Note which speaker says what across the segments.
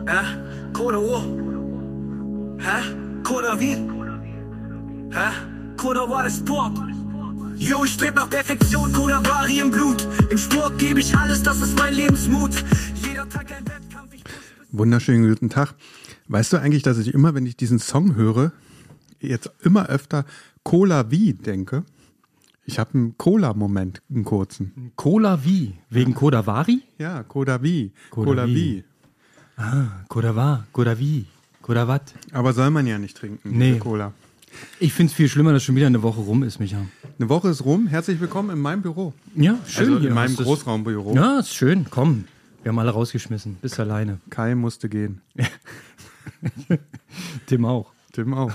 Speaker 1: Koda O. Koda wie? Koda war das Sport. Yo, ich streb nach Perfektion, Koda Vari im Blut. Im Sport gebe ich alles, das ist mein Lebensmut. Jeder Tag ein Wettkampf.
Speaker 2: Wunderschönen guten Tag. Weißt du eigentlich, dass ich immer, wenn ich diesen Song höre, jetzt immer öfter Cola wie denke? Ich habe einen Cola-Moment, einen kurzen.
Speaker 3: Cola wie? Wegen Koda Vari?
Speaker 2: Ja, Coda wie.
Speaker 3: Cola wie. Koda war, Koda wie, Koda wat.
Speaker 2: Aber soll man ja nicht trinken,
Speaker 3: Nee.
Speaker 2: diese Cola.
Speaker 3: Ich finde es viel schlimmer, dass schon wieder eine Woche rum ist, Micha.
Speaker 2: Eine Woche ist rum. Herzlich willkommen in meinem Büro.
Speaker 3: Ja, schön.
Speaker 2: Also
Speaker 3: hier.
Speaker 2: in meinem
Speaker 3: Hast du's-
Speaker 2: Großraumbüro.
Speaker 3: Ja, ist schön. Komm, wir haben alle rausgeschmissen. Bist alleine.
Speaker 2: Kai musste gehen.
Speaker 3: Tim auch.
Speaker 2: Tim auch.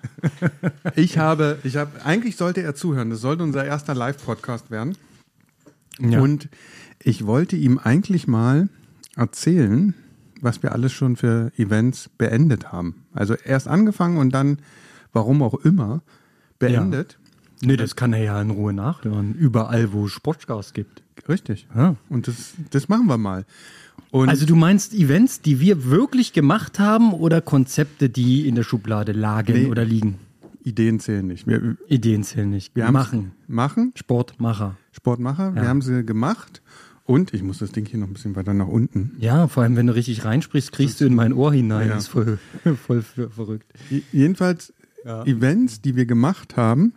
Speaker 2: Eigentlich sollte er zuhören. Das sollte unser erster Live-Podcast werden.
Speaker 3: Ja.
Speaker 2: Und ich wollte ihm eigentlich mal erzählen, was wir alles schon für Events beendet haben. Also erst angefangen und dann, warum auch immer, beendet.
Speaker 3: Nee, das kann er ja in Ruhe nachhören. Überall, wo es Sportgas gibt.
Speaker 2: Richtig.
Speaker 3: Ja.
Speaker 2: Und das machen wir mal. Und
Speaker 3: Also du meinst Events, die wir wirklich gemacht haben oder Konzepte, die in der Schublade lagen
Speaker 2: Nee.
Speaker 3: oder liegen?
Speaker 2: Ideen zählen nicht. Wir
Speaker 3: Ideen zählen nicht.
Speaker 2: haben
Speaker 3: Machen. Sportmacher.
Speaker 2: Sportmacher.
Speaker 3: Ja.
Speaker 2: Wir haben sie gemacht. Und ich muss das Ding hier noch ein bisschen weiter nach unten.
Speaker 3: Ja, vor allem, wenn du richtig reinsprichst, kriegst du in mein Ohr hinein.
Speaker 2: Ja.
Speaker 3: Das ist voll verrückt.
Speaker 2: Jedenfalls Events, die wir gemacht haben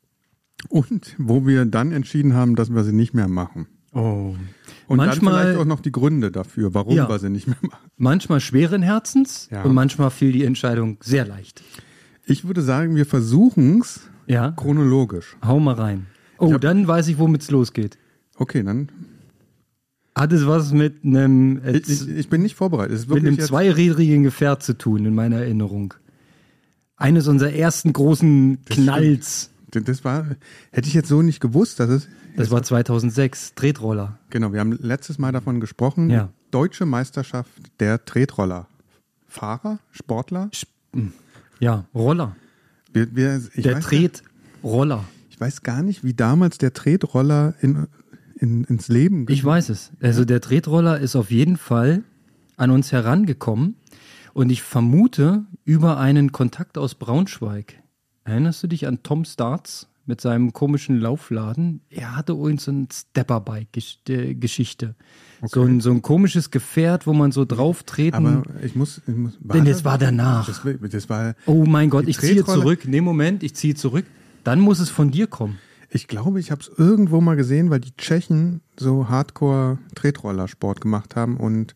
Speaker 2: und wo wir dann entschieden haben, dass wir sie nicht mehr machen.
Speaker 3: Oh.
Speaker 2: Und dann
Speaker 3: Manchmal-
Speaker 2: vielleicht auch noch die Gründe dafür, warum
Speaker 3: Ja.
Speaker 2: wir sie nicht mehr machen.
Speaker 3: Manchmal schweren Herzens
Speaker 2: Ja.
Speaker 3: und manchmal fiel die Entscheidung sehr leicht.
Speaker 2: Ich würde sagen, wir versuchen es
Speaker 3: Ja,
Speaker 2: chronologisch.
Speaker 3: hau mal rein. Oh, dann weiß ich, womit es losgeht.
Speaker 2: Okay, dann.
Speaker 3: Hat es was mit einem,
Speaker 2: Ich bin nicht vorbereitet. Es ist
Speaker 3: mit
Speaker 2: wirklich
Speaker 3: einem
Speaker 2: jetzt,
Speaker 3: zweirädrigen Gefährt zu tun, in meiner Erinnerung. Eines unserer ersten großen Knalls.
Speaker 2: das war, hätte ich jetzt so nicht gewusst, dass es.
Speaker 3: Das war 2006, Tretroller.
Speaker 2: Genau, wir haben letztes Mal davon gesprochen.
Speaker 3: Ja.
Speaker 2: Deutsche Meisterschaft der Tretroller. Fahrer, Sportler.
Speaker 3: Ja, Roller.
Speaker 2: Ich
Speaker 3: Der
Speaker 2: weiß
Speaker 3: Tretroller.
Speaker 2: Ich weiß gar nicht, wie damals der Tretroller ins Leben
Speaker 3: Ich weiß es. Also der Tretroller ist auf jeden Fall an uns herangekommen und ich vermute über einen Kontakt aus Braunschweig. Erinnerst du dich an Tom Starts mit seinem komischen Laufladen? Er hatte uns so eine Stepperbike-Geschichte. So ein komisches Gefährt, wo man so drauf treten.
Speaker 2: Aber ich muss
Speaker 3: Denn das war danach.
Speaker 2: Das war,
Speaker 3: Oh mein Gott,
Speaker 2: Die
Speaker 3: ich ziehe
Speaker 2: Tretroller-
Speaker 3: zurück. Nee, Moment, ich ziehe zurück. Dann muss es von dir kommen.
Speaker 2: ich glaube, ich habe es irgendwo mal gesehen, weil die Tschechen so Hardcore-Tretroller-Sport gemacht haben und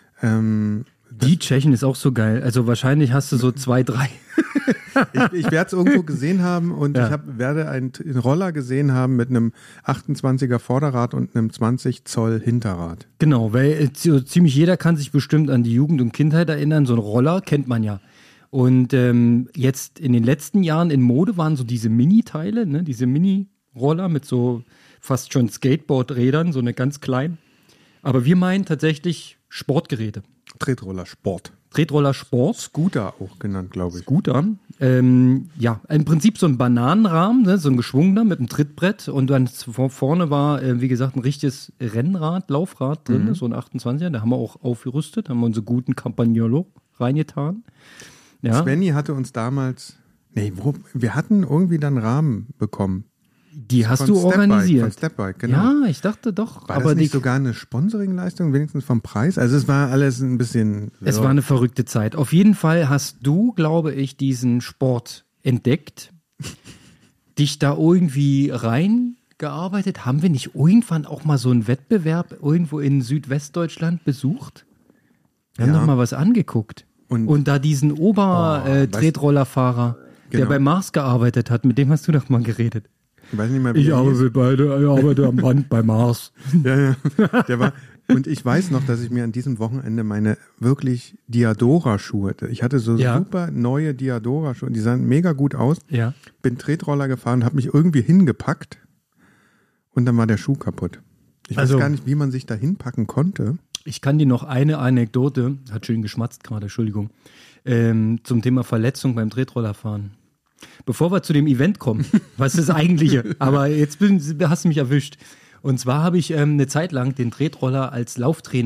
Speaker 3: Die Tschechen ist auch so geil. Also wahrscheinlich hast du so 2, 3.
Speaker 2: ich werde es irgendwo gesehen haben und
Speaker 3: Ja.
Speaker 2: werde einen Roller gesehen haben mit einem 28er Vorderrad und einem 20 Zoll Hinterrad.
Speaker 3: Genau, weil so ziemlich jeder kann sich bestimmt an die Jugend und Kindheit erinnern. So ein Roller kennt man ja. Und jetzt in den letzten Jahren in Mode waren so diese Mini-Teile, ne? Diese Mini-Roller mit so fast schon Skateboard-Rädern, so eine ganz kleinen. Aber wir meinen tatsächlich Sportgeräte.
Speaker 2: Tretroller-Sport.
Speaker 3: Tretroller Sport.
Speaker 2: Scooter auch genannt, glaube ich.
Speaker 3: Scooter. Ja, im Prinzip so ein Bananenrahmen, ne, so ein geschwungener mit einem Trittbrett und dann vorne war, wie gesagt, ein richtiges Rennrad, Laufrad drin, so ein 28er, da haben wir auch aufgerüstet, haben wir unsere guten Campagnolo reingetan. Ja,
Speaker 2: Svenny hatte uns damals, wir hatten irgendwie dann Rahmen bekommen.
Speaker 3: die hast
Speaker 2: Von
Speaker 3: du
Speaker 2: Stepbike,
Speaker 3: organisiert.
Speaker 2: Von Stepbike, genau.
Speaker 3: Ja, ich dachte doch,
Speaker 2: War
Speaker 3: aber
Speaker 2: das nicht
Speaker 3: die,
Speaker 2: sogar eine Sponsoring-Leistung, wenigstens vom Preis? Also es war alles ein bisschen...
Speaker 3: es war eine verrückte Zeit. Auf jeden Fall hast du, glaube ich, diesen Sport entdeckt, dich da irgendwie reingearbeitet. Haben wir nicht irgendwann auch mal so einen Wettbewerb irgendwo in Südwestdeutschland besucht? Wir haben
Speaker 2: Ja.
Speaker 3: doch mal was angeguckt. Und da diesen Ober-Tretrollerfahrer, der
Speaker 2: Genau.
Speaker 3: bei Mars gearbeitet hat, mit dem hast du doch mal geredet.
Speaker 2: Ich weiß nicht mal, wie er hieß.
Speaker 3: arbeite am Band bei Mars.
Speaker 2: Ja. Der war, und ich weiß noch, dass ich mir an diesem Wochenende meine wirklich Diadora-Schuhe, ich hatte so
Speaker 3: Ja.
Speaker 2: super neue Diadora-Schuhe, die sahen mega gut aus.
Speaker 3: Ja.
Speaker 2: Bin Tretroller gefahren, habe mich irgendwie hingepackt und dann war der Schuh kaputt. Ich
Speaker 3: Also-
Speaker 2: weiß gar nicht, wie man sich da hinpacken konnte.
Speaker 3: Ich kann dir noch eine Anekdote, hat schön geschmatzt gerade, Entschuldigung, zum Thema Verletzung beim Tretrollerfahren. Bevor wir zu dem Event kommen, was ist das Eigentliche? Aber hast du mich erwischt. Und zwar habe ich eine Zeit lang den Tretroller als Lauftraining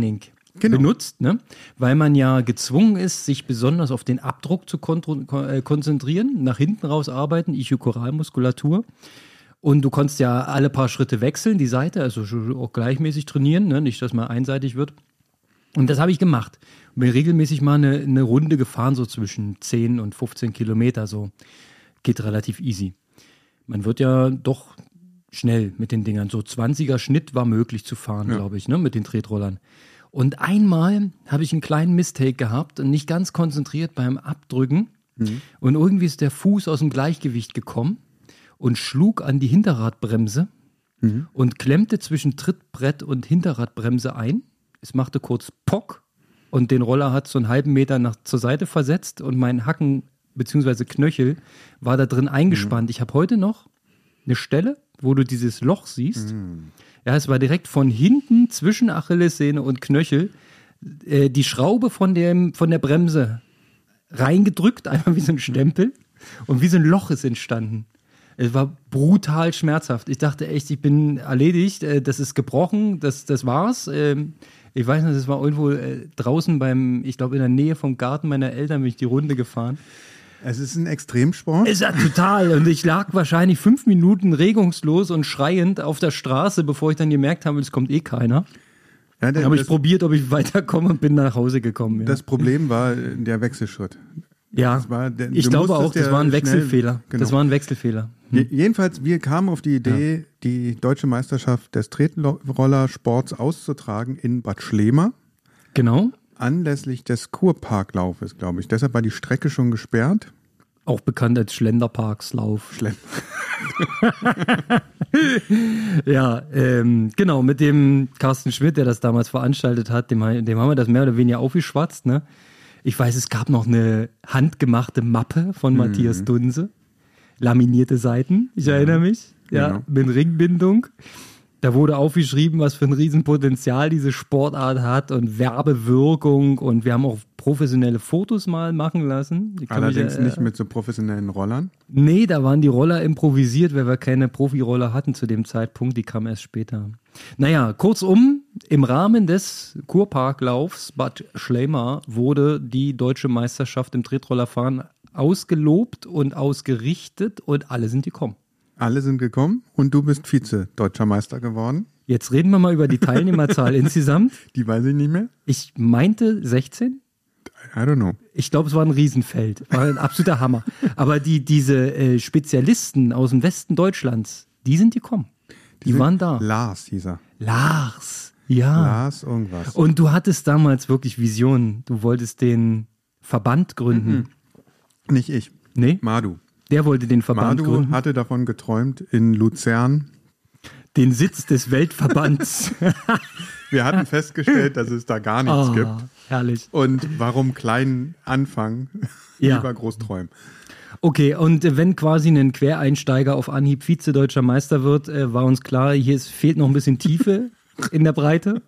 Speaker 3: benutzt, ne? Weil man ja gezwungen ist, sich besonders auf den Abdruck zu konzentrieren, nach hinten raus arbeiten, Ischiokoralmuskulatur. Und du konntest ja alle paar Schritte wechseln, die Seite, also auch gleichmäßig trainieren, ne? Nicht, dass man einseitig wird. Und das habe ich gemacht. Bin regelmäßig mal eine Runde gefahren, so zwischen 10 und 15 Kilometer, so. Geht relativ easy. Man wird ja doch schnell mit den Dingern. So 20er Schnitt war möglich zu fahren, glaube ich, ne? Mit den Tretrollern. Und einmal habe ich einen kleinen Mistake gehabt und nicht ganz konzentriert beim Abdrücken. Und irgendwie ist der Fuß aus dem Gleichgewicht gekommen und schlug an die Hinterradbremse und klemmte zwischen Trittbrett und Hinterradbremse ein. Es machte kurz Pock und den Roller hat so einen halben Meter zur Seite versetzt und mein Hacken bzw. Knöchel war da drin eingespannt. Ich habe heute noch eine Stelle, wo du dieses Loch siehst. Ja, es war direkt von hinten zwischen Achillessehne und Knöchel die Schraube von der Bremse reingedrückt, einfach wie so ein Stempel und wie so ein Loch ist entstanden. Es war brutal schmerzhaft. Ich dachte echt, ich bin erledigt, das ist gebrochen, das war's. Ich weiß nicht, das war irgendwo draußen ich glaube in der Nähe vom Garten meiner Eltern bin ich die Runde gefahren.
Speaker 2: Es ist ein Extremsport.
Speaker 3: Ist ja total. Und ich lag wahrscheinlich 5 Minuten regungslos und schreiend auf der Straße, bevor ich dann gemerkt habe, es kommt eh keiner. Ja, habe ich probiert, ob ich weiterkomme und bin nach Hause gekommen. Ja.
Speaker 2: Das Problem war der Wechselschritt.
Speaker 3: Ja, ich glaube auch, das war ein Wechselfehler. Genau. Das war ein Wechselfehler.
Speaker 2: Jedenfalls, wir kamen auf die Idee, die Deutsche Meisterschaft des Tretrollersports auszutragen in Bad Schlema.
Speaker 3: Genau.
Speaker 2: Anlässlich des Kurparklaufes, glaube ich. Deshalb war die Strecke schon gesperrt.
Speaker 3: Auch bekannt als Schlenderparkslauf. Ja, genau, mit dem Carsten Schmidt, der das damals veranstaltet hat, dem haben wir das mehr oder weniger aufgeschwatzt, ne? Ich weiß, es gab noch eine handgemachte Mappe von Matthias Dunse. Laminierte Seiten, ich erinnere mich. Ja, mit Ringbindung. Da wurde aufgeschrieben, was für ein Riesenpotenzial diese Sportart hat und Werbewirkung. Und wir haben auch professionelle Fotos mal machen lassen.
Speaker 2: Allerdings nicht mit so professionellen Rollern?
Speaker 3: Nee, da waren die Roller improvisiert, weil wir keine Profiroller hatten zu dem Zeitpunkt. Die kamen erst später. Naja, kurzum, im Rahmen des Kurparklaufs Bad Schlema wurde die deutsche Meisterschaft im Tretrollerfahren ausgelobt und ausgerichtet und alle sind gekommen.
Speaker 2: Alle sind gekommen und du bist Vize-Deutscher Meister geworden.
Speaker 3: Jetzt reden wir mal über die Teilnehmerzahl insgesamt.
Speaker 2: Die weiß ich nicht mehr.
Speaker 3: Ich meinte 16.
Speaker 2: I don't know.
Speaker 3: Ich glaube, es war ein Riesenfeld. War ein absoluter Hammer. Aber diese Spezialisten aus dem Westen Deutschlands, die sind gekommen. Die waren da.
Speaker 2: Lars hieß er.
Speaker 3: Lars, ja.
Speaker 2: Lars irgendwas.
Speaker 3: Und du hattest damals wirklich Visionen. Du wolltest den Verband gründen.
Speaker 2: Nicht ich.
Speaker 3: Nee?
Speaker 2: Madu.
Speaker 3: Der wollte den Verband gründen.
Speaker 2: Madu hatte davon geträumt, in Luzern
Speaker 3: den Sitz des Weltverbands.
Speaker 2: Wir hatten festgestellt, dass es da gar nichts gibt.
Speaker 3: Herrlich.
Speaker 2: Und warum klein anfangen, lieber groß träumen.
Speaker 3: Okay, und wenn quasi ein Quereinsteiger auf Anhieb Vize-Deutscher Meister wird, war uns klar, hier fehlt noch ein bisschen Tiefe in der Breite.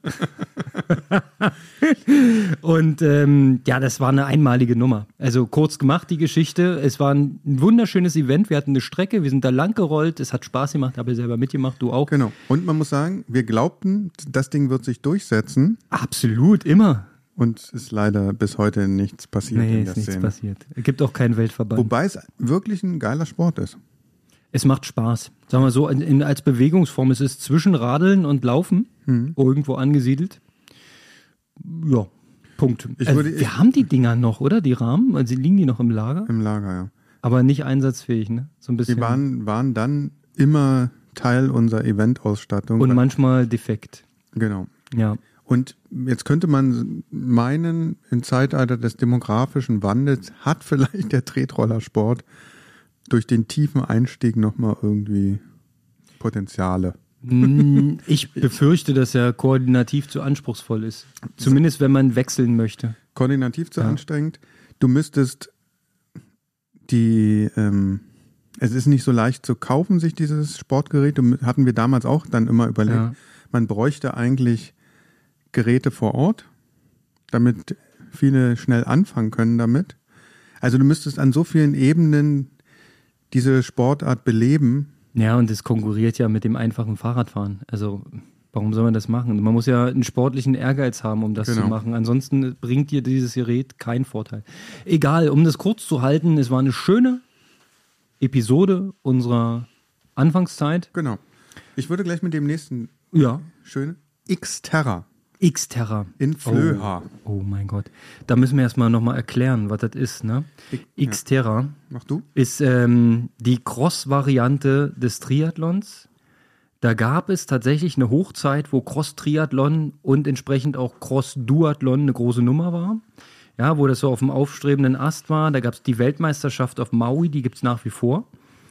Speaker 3: Und das war eine einmalige Nummer. Also kurz gemacht die Geschichte. Es war ein wunderschönes Event. Wir hatten eine Strecke, wir sind da lang gerollt. Es hat Spaß gemacht, habe ich selber mitgemacht, du auch.
Speaker 2: Genau. Und man muss sagen, wir glaubten, das Ding wird sich durchsetzen.
Speaker 3: Absolut, immer.
Speaker 2: Und es ist leider bis heute nichts passiert in der Szene.
Speaker 3: Nichts passiert. Es gibt auch keinen Weltverband.
Speaker 2: Wobei es wirklich ein geiler Sport ist.
Speaker 3: Es macht Spaß. Sagen wir so, als Bewegungsform. Es ist zwischen Radeln und Laufen irgendwo angesiedelt. Ja, Punkt. Wir haben die Dinger noch, oder? Die Rahmen? Also liegen die noch im Lager?
Speaker 2: Im Lager, ja.
Speaker 3: Aber nicht einsatzfähig, ne? So ein bisschen.
Speaker 2: Die waren dann immer Teil unserer Eventausstattung.
Speaker 3: Und manchmal defekt.
Speaker 2: Genau.
Speaker 3: Ja.
Speaker 2: Und jetzt könnte man meinen, im Zeitalter des demografischen Wandels hat vielleicht der Tretrollersport durch den tiefen Einstieg nochmal irgendwie Potenziale.
Speaker 3: Ich befürchte, dass er koordinativ zu anspruchsvoll ist. Zumindest, wenn man wechseln möchte.
Speaker 2: Koordinativ zu anstrengend. Du müsstest es ist nicht so leicht zu kaufen, sich dieses Sportgerät. Hatten wir damals auch dann immer überlegt. Man bräuchte eigentlich Geräte vor Ort, damit viele schnell anfangen können damit. Also du müsstest an so vielen Ebenen diese Sportart beleben.
Speaker 3: Ja, und es konkurriert ja mit dem einfachen Fahrradfahren. Also Warum soll man das machen? Man muss ja einen sportlichen Ehrgeiz haben, um das zu machen. Ansonsten bringt dir dieses Gerät keinen Vorteil. Egal, um das kurz zu halten, es war eine schöne Episode unserer Anfangszeit.
Speaker 2: Genau. Ich würde gleich mit dem nächsten schönen Xterra.
Speaker 3: Xterra.
Speaker 2: In Flöha.
Speaker 3: Oh mein Gott. Da müssen wir erstmal nochmal erklären, was das ist. Ne? Xterra
Speaker 2: Mach du?
Speaker 3: ist die Cross-Variante des Triathlons. Da gab es tatsächlich eine Hochzeit, wo Cross-Triathlon und entsprechend auch Cross-Duathlon eine große Nummer war. Ja, wo das so auf dem aufstrebenden Ast war. Da gab es die Weltmeisterschaft auf Maui, die gibt es nach wie vor.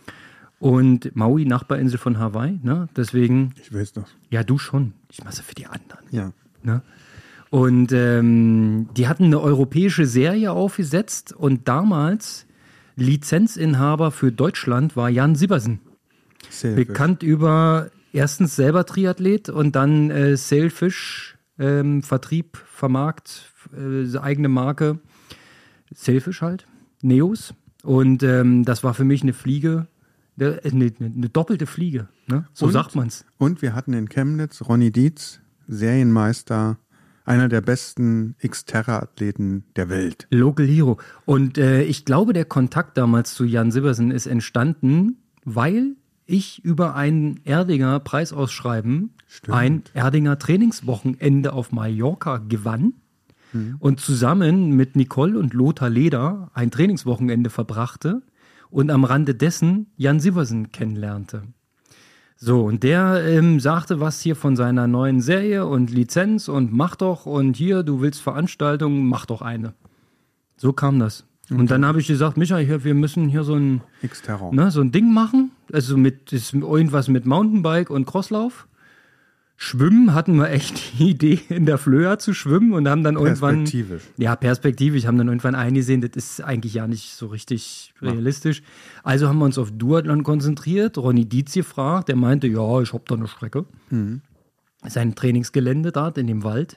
Speaker 3: Und Maui, Nachbarinsel von Hawaii, ne? Deswegen.
Speaker 2: Ich weiß das.
Speaker 3: Ja, du schon. Ich mache es für die anderen.
Speaker 2: Ja.
Speaker 3: Ne? Und die hatten eine europäische Serie aufgesetzt und damals Lizenzinhaber für Deutschland war Jan Sieversen. Bekannt über erstens selber Triathlet und dann Sailfish, Vertrieb, Vermarkt, eigene Marke, Sailfish halt, Neos. Und das war für mich eine Fliege, eine doppelte Fliege, ne? So sagt man's.
Speaker 2: Und wir hatten in Chemnitz Ronny Dietz, Serienmeister, einer der besten Xterra-Athleten der Welt.
Speaker 3: Local Hero. Und ich glaube, der Kontakt damals zu Jan Sieversen ist entstanden, weil ich über ein Erdinger Preisausschreiben ein Erdinger Trainingswochenende auf Mallorca gewann und zusammen mit Nicole und Lothar Leder ein Trainingswochenende verbrachte und am Rande dessen Jan Sieversen kennenlernte. So, und der sagte was hier von seiner neuen Serie und Lizenz und mach doch und hier, du willst Veranstaltungen, mach doch eine. So kam das. Und dann habe ich gesagt, Micha, wir müssen hier so ein Ding machen, also irgendwas mit Mountainbike und Crosslauf. Schwimmen hatten wir echt die Idee, in der Flöha zu schwimmen und haben dann perspektivisch haben dann irgendwann eingesehen, das ist eigentlich ja nicht so richtig realistisch. Also haben wir uns auf Duathlon konzentriert, Ronny Dietz gefragt, der meinte, ja, ich hab da eine Strecke. Sein Trainingsgelände dort in dem Wald.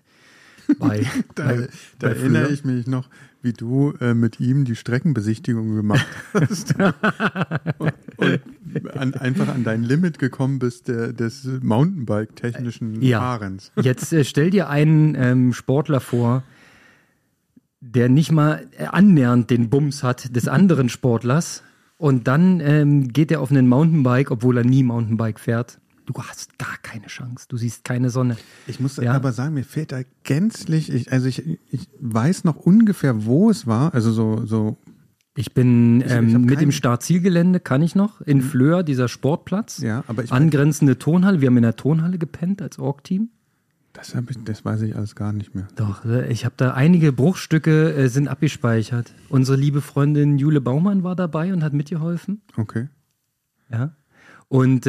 Speaker 2: Da erinnere ich mich noch, wie du mit ihm die Streckenbesichtigung gemacht hast und einfach an dein Limit gekommen bist des Mountainbike-technischen Fahrens.
Speaker 3: Jetzt stell dir einen Sportler vor, der nicht mal annähernd den Bums hat des anderen Sportlers und dann geht er auf einen Mountainbike, obwohl er nie Mountainbike fährt. Du hast gar keine Chance. Du siehst keine Sonne.
Speaker 2: Ich muss aber sagen, mir fehlt da gänzlich, ich weiß noch ungefähr, wo es war. Also so.
Speaker 3: Ich bin mit dem Start-Zielgelände, kann ich noch, in Flöha, dieser Sportplatz.
Speaker 2: Ja, aber
Speaker 3: angrenzende Turnhalle. Wir haben in der Turnhalle gepennt als Org-Team.
Speaker 2: Das weiß ich alles gar nicht mehr.
Speaker 3: Doch, ich habe da einige Bruchstücke sind abgespeichert. Unsere liebe Freundin Jule Baumann war dabei und hat mitgeholfen.
Speaker 2: Okay.
Speaker 3: Ja. Und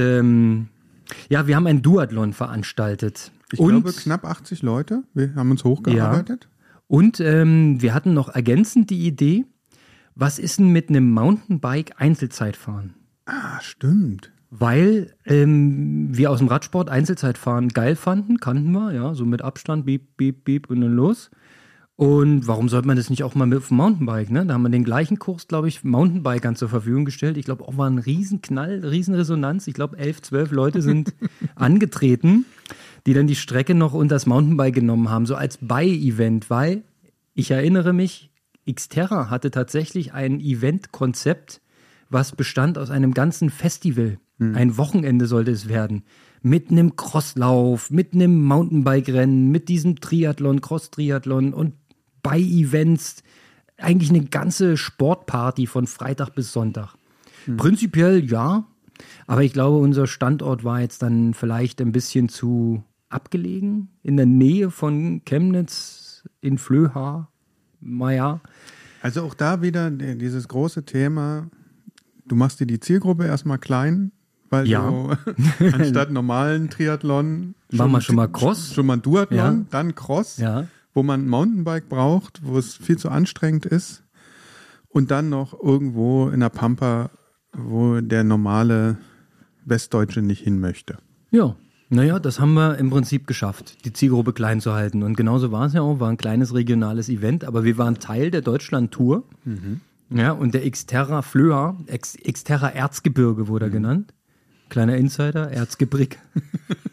Speaker 3: wir haben einen Duathlon veranstaltet.
Speaker 2: Ich glaube knapp 80 Leute. Wir haben uns hochgearbeitet.
Speaker 3: Ja. Und wir hatten noch ergänzend die Idee, was ist denn mit einem Mountainbike Einzelzeitfahren?
Speaker 2: Ah, stimmt.
Speaker 3: Weil wir aus dem Radsport Einzelzeitfahren geil kannten wir, ja, so mit Abstand, beep, beep, beep und dann los. Und warum sollte man das nicht auch mal mit dem Mountainbike, ne? Da haben wir den gleichen Kurs, glaube ich, Mountainbikern zur Verfügung gestellt. Ich glaube, auch war ein Riesenknall, Riesenresonanz. Ich glaube, 11, 12 Leute sind angetreten, die dann die Strecke noch unter das Mountainbike genommen haben, so als Bei-Event, weil, ich erinnere mich, Xterra hatte tatsächlich ein Event-Konzept, was bestand aus einem ganzen Festival. Ein Wochenende sollte es werden. Mit einem Crosslauf, mit einem Mountainbike-Rennen, mit diesem Triathlon, Cross-Triathlon und Bei-Events. Eigentlich eine ganze Sportparty von Freitag bis Sonntag. Prinzipiell ja, aber ich glaube, unser Standort war jetzt dann vielleicht ein bisschen zu abgelegen. In der Nähe von Chemnitz, in Flöha, Meier.
Speaker 2: Also auch da wieder dieses große Thema, du machst dir die Zielgruppe erstmal klein, weil du anstatt normalen Triathlon
Speaker 3: machen wir schon mal Cross.
Speaker 2: Schon mal Duathlon, dann Cross, wo man ein Mountainbike braucht, wo es viel zu anstrengend ist und dann noch irgendwo in der Pampa, wo der normale Westdeutsche nicht hin möchte.
Speaker 3: Ja, naja, das haben wir im Prinzip geschafft, die Zielgruppe klein zu halten. Und genauso war es ja auch, war ein kleines regionales Event, aber wir waren Teil der Deutschland-Tour. Ja, und der Xterra Flöha, Xterra Erzgebirge wurde er genannt. Kleiner Insider, Erzgebirge.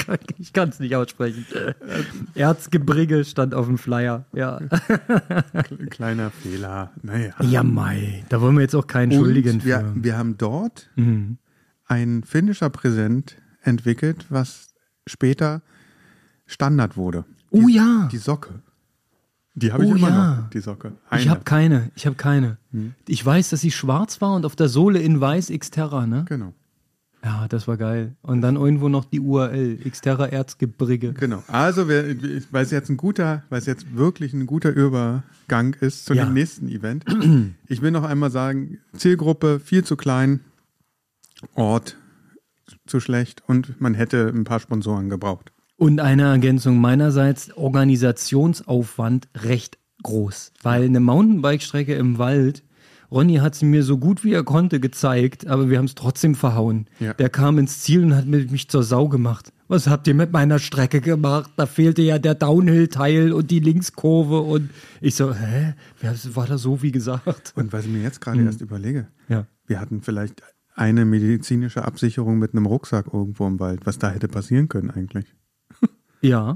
Speaker 3: Ich kann es nicht aussprechen. Erzgebirge stand auf dem Flyer. Ja.
Speaker 2: Kleiner Fehler. Naja.
Speaker 3: Ja, Mai. Da wollen wir jetzt auch keinen Schuldigen für.
Speaker 2: Wir haben dort ein finnischer Präsent entwickelt, was später Standard wurde. Die Socke. Die habe ich immer noch, die Socke.
Speaker 3: Ich habe keine. Ich weiß, dass sie schwarz war und auf der Sohle in weiß Xterra, ne?
Speaker 2: Genau.
Speaker 3: Ja, das war geil. Und dann irgendwo noch die URL, Xterra Erzgebirge.
Speaker 2: Genau. Also, weil es jetzt wirklich ein guter Übergang ist zu dem nächsten Event. Ich will noch einmal sagen, Zielgruppe viel zu klein, Ort zu schlecht und man hätte ein paar Sponsoren gebraucht.
Speaker 3: Und eine Ergänzung meinerseits, Organisationsaufwand recht groß. Weil eine Mountainbike-Strecke im Wald, Ronny hat sie mir so gut wie er konnte gezeigt, aber wir haben es trotzdem verhauen. Ja. Der kam ins Ziel und hat mich zur Sau gemacht. Was habt ihr mit meiner Strecke gemacht? Da fehlte ja der Downhill-Teil und die Linkskurve und ich so, war das so wie gesagt?
Speaker 2: Und was ich mir jetzt gerade erst überlege, wir hatten vielleicht eine medizinische Absicherung mit einem Rucksack irgendwo im Wald, was da hätte passieren können eigentlich.
Speaker 3: Ja.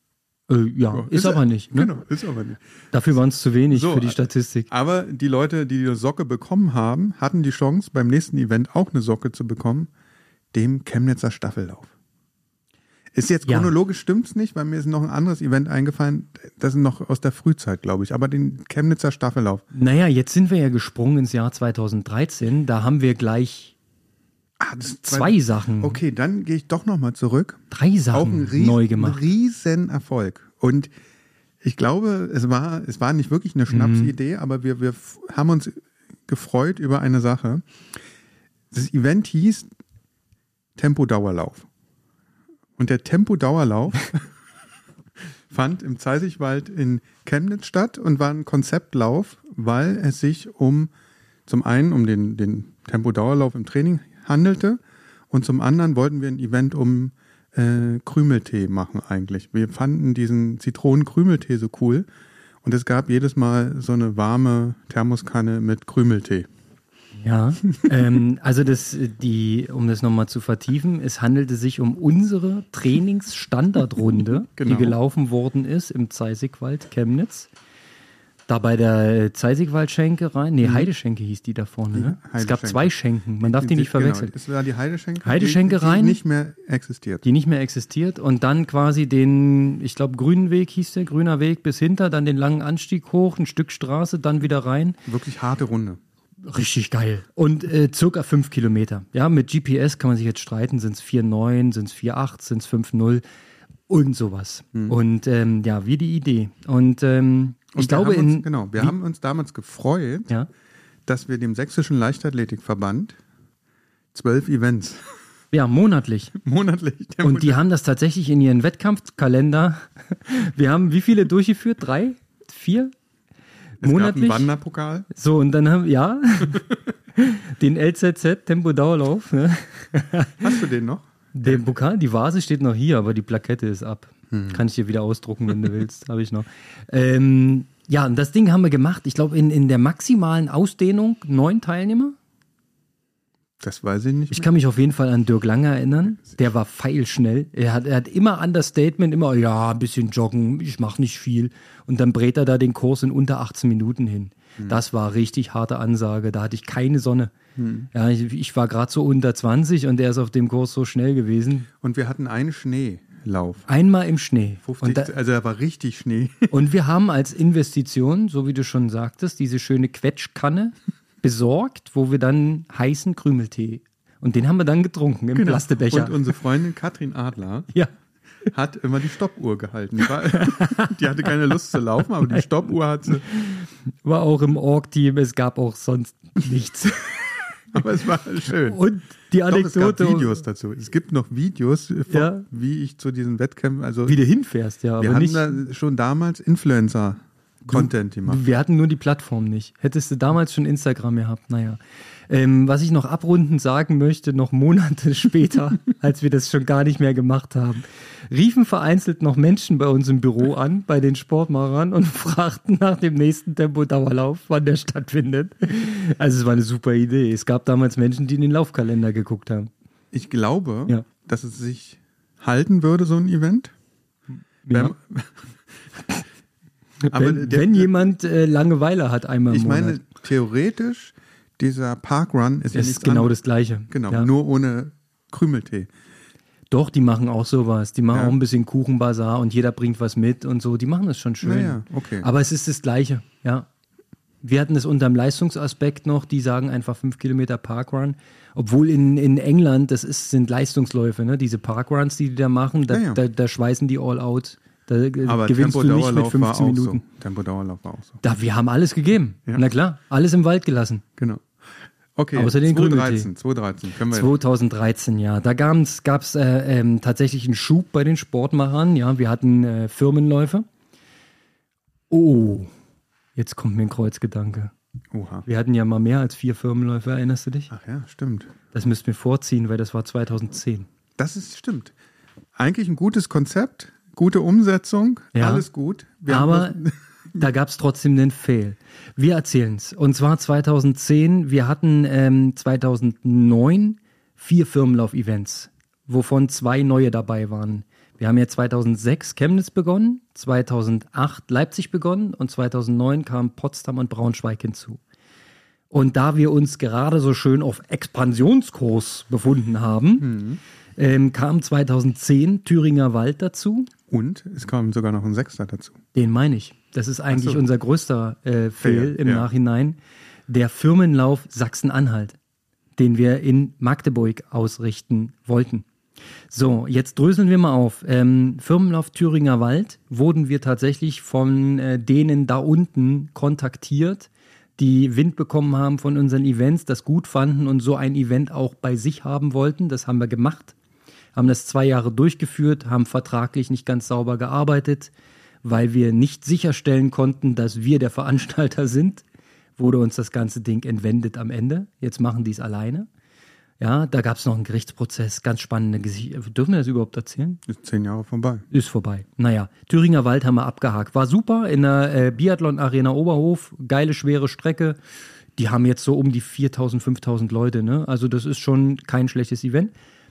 Speaker 3: Ist aber nicht. Ne?
Speaker 2: Genau, ist aber nicht.
Speaker 3: Dafür waren es zu wenig für die Statistik.
Speaker 2: Aber die Leute, die die Socke bekommen haben, hatten die Chance, beim nächsten Event auch eine Socke zu bekommen, dem Chemnitzer Staffellauf. Ist jetzt chronologisch stimmt's nicht, weil mir ist noch ein anderes Event eingefallen, das ist noch aus der Frühzeit, glaube ich, aber den Chemnitzer Staffellauf.
Speaker 3: Naja, jetzt sind wir ja gesprungen ins Jahr 2013, da haben wir gleich 2 Sachen.
Speaker 2: Okay, dann gehe ich doch nochmal zurück.
Speaker 3: 3 Sachen neu gemacht.
Speaker 2: Ein Riesenerfolg. Und ich glaube, es war nicht wirklich eine Schnapsidee, aber wir haben uns gefreut über eine Sache. Das Event hieß Tempo-Dauerlauf. Und der Tempo-Dauerlauf fand im Zeisigwald in Chemnitz statt und war ein Konzeptlauf, weil es sich zum einen um den Tempo-Dauerlauf im Training handelte und zum anderen wollten wir ein Event um Krümeltee machen eigentlich. Wir fanden diesen Zitronen-Krümeltee so cool und es gab jedes Mal so eine warme Thermoskanne mit Krümeltee.
Speaker 3: Ja, also um das nochmal zu vertiefen, es handelte sich um unsere Trainingsstandardrunde, die gelaufen worden ist im Zeisigwald Chemnitz. Da bei der Zeisigwald-Schenke Heideschenke hieß die da vorne. Ne? Es gab 2 Schenken, man darf die nicht verwechseln.
Speaker 2: Das war die Heideschenke.
Speaker 3: Heideschenke rein.
Speaker 2: Die nicht mehr existiert.
Speaker 3: Die nicht mehr existiert und dann quasi den, ich glaube, grünen Weg hieß der, grüner Weg bis hinter, dann den langen Anstieg hoch, ein Stück Straße, dann wieder rein.
Speaker 2: Wirklich harte Runde.
Speaker 3: Richtig geil. Und circa 5 Kilometer. Ja, mit GPS kann man sich jetzt streiten, sind es 4,9, sind es 4,8, sind es 5,0 und sowas. Und wie die Idee. Und ich glaube,
Speaker 2: wir haben uns damals gefreut, dass wir dem Sächsischen Leichtathletikverband 12 Events.
Speaker 3: Ja, monatlich. Und die haben das tatsächlich in ihren Wettkampfkalender. Wir haben wie viele durchgeführt? 3? 4?
Speaker 2: Es
Speaker 3: monatlich.
Speaker 2: gab einen Wanderpokal.
Speaker 3: So, und dann haben wir, den LZZ, Tempo-Dauerlauf. Ne?
Speaker 2: Hast du den noch?
Speaker 3: Den Pokal, die Vase steht noch hier, aber die Plakette ist ab. Kann ich dir wieder ausdrucken, wenn du willst. Habe ich noch. Und das Ding haben wir gemacht. Ich glaube, in der maximalen Ausdehnung 9 Teilnehmer.
Speaker 2: Das weiß ich nicht mehr.
Speaker 3: Ich kann mich auf jeden Fall an Dirk Lange erinnern. Der war feilschnell. Er hat immer Understatement, ein bisschen joggen, ich mache nicht viel. Und dann brät er da den Kurs in unter 18 Minuten hin. Das war richtig harte Ansage. Da hatte ich keine Sonne. Ja, ich war gerade so unter 20 und der ist auf dem Kurs so schnell gewesen.
Speaker 2: Und wir hatten einen Schneelauf.
Speaker 3: Einmal im Schnee.
Speaker 2: 50, also da war richtig Schnee.
Speaker 3: Und wir haben als Investition, so wie du schon sagtest, diese schöne Quetschkanne besorgt, wo wir dann heißen Krümeltee. Und den haben wir dann getrunken im Plastebecher.
Speaker 2: Und unsere Freundin Katrin Adler hat immer die Stoppuhr gehalten. Die hatte keine Lust zu laufen, aber die Stoppuhr hat sie.
Speaker 3: War auch im Org-Team, es gab auch sonst nichts.
Speaker 2: Aber es war schön.
Speaker 3: Und die Anekdote.
Speaker 2: Es gab Videos dazu. Es gibt noch Videos, wie ich zu diesen Wettkämpfen, also
Speaker 3: wie du hinfährst, ja.
Speaker 2: Wir aber haben da schon damals Influencer-Content gemacht.
Speaker 3: Wir hatten nur die Plattform nicht. Hättest du damals schon Instagram gehabt, naja. Was ich noch abrundend sagen möchte, noch Monate später, als wir das schon gar nicht mehr gemacht haben, riefen vereinzelt noch Menschen bei uns im Büro an, bei den Sportmachern und fragten nach dem nächsten Tempo-Dauerlauf, wann der stattfindet. Also es war eine super Idee. Es gab damals Menschen, die in den Laufkalender geguckt haben.
Speaker 2: Ich glaube, dass es sich halten würde, so ein Event.
Speaker 3: Ja.
Speaker 2: Aber
Speaker 3: wenn jemand Langeweile hat einmal im
Speaker 2: ich
Speaker 3: Monat.
Speaker 2: meine, theoretisch, dieser Parkrun ist ja
Speaker 3: ist
Speaker 2: nichts
Speaker 3: genau
Speaker 2: anderes.
Speaker 3: das Gleiche.
Speaker 2: Genau,
Speaker 3: Ja.
Speaker 2: nur ohne Krümeltee.
Speaker 3: Doch, die machen auch sowas. Die machen
Speaker 2: Ja.
Speaker 3: auch ein bisschen Kuchenbazar und jeder bringt was mit und so. Die machen das schon schön.
Speaker 2: Naja, okay.
Speaker 3: Aber es ist das Gleiche, ja. Wir hatten es unter dem Leistungsaspekt noch, die sagen einfach 5 Kilometer Parkrun. Obwohl in England, sind Leistungsläufe, ne? Diese Parkruns, die da machen, da schweißen die all out. Da
Speaker 2: Aber
Speaker 3: gewinnst du nicht mit
Speaker 2: Tempodauerlauf
Speaker 3: 15
Speaker 2: war auch
Speaker 3: Minuten.
Speaker 2: so. Tempodauerlauf war auch so.
Speaker 3: Wir haben alles gegeben.
Speaker 2: Ja.
Speaker 3: Na klar, alles im Wald gelassen.
Speaker 2: Genau. Okay,
Speaker 3: Außer den
Speaker 2: 2013. Können wir
Speaker 3: 2013, ja. Da gab's tatsächlich einen Schub bei den Sportmachern. Ja, wir hatten Firmenläufe. Oh, jetzt kommt mir ein Kreuzgedanke.
Speaker 2: Oha.
Speaker 3: Wir hatten ja mal mehr als 4 Firmenläufe, erinnerst du dich?
Speaker 2: Ach ja, stimmt.
Speaker 3: Das müssten wir vorziehen, weil das war 2010.
Speaker 2: Stimmt. Eigentlich ein gutes Konzept, gute Umsetzung,
Speaker 3: Ja.
Speaker 2: alles gut.
Speaker 3: Aber da gab es trotzdem den Fail. Wir erzählen es. Und zwar 2010, wir hatten 2009 4 Firmenlauf-Events, wovon 2 neue dabei waren. Wir haben ja 2006 Chemnitz begonnen, 2008 Leipzig begonnen und 2009 kamen Potsdam und Braunschweig hinzu. Und da wir uns gerade so schön auf Expansionskurs befunden haben, kam 2010 Thüringer Wald dazu.
Speaker 2: Und es kam sogar noch ein Sechster dazu.
Speaker 3: Den meine ich. Das ist eigentlich
Speaker 2: Ach so.
Speaker 3: unser größter Fail im
Speaker 2: ja.
Speaker 3: Nachhinein. Der Firmenlauf Sachsen-Anhalt, den wir in Magdeburg ausrichten wollten. So, jetzt dröseln wir mal auf. Firmenlauf Thüringer Wald wurden wir tatsächlich von denen da unten kontaktiert, die Wind bekommen haben von unseren Events, das gut fanden und so ein Event auch bei sich haben wollten. Das haben wir gemacht, haben das 2 Jahre durchgeführt, haben vertraglich nicht ganz sauber gearbeitet, weil wir nicht sicherstellen konnten, dass wir der Veranstalter sind, wurde uns das ganze Ding entwendet am Ende. Jetzt machen die es alleine. Ja, da gab es noch einen Gerichtsprozess, ganz spannende Gesichter. Dürfen wir das überhaupt erzählen?
Speaker 2: Ist 10 Jahre vorbei.
Speaker 3: Ist vorbei. Naja, Thüringer Wald haben wir abgehakt. War super in der Biathlon-Arena Oberhof. Geile, schwere Strecke. Die haben jetzt so um die 4.000, 5.000 Leute. Ne? Also das ist schon kein schlechtes Event.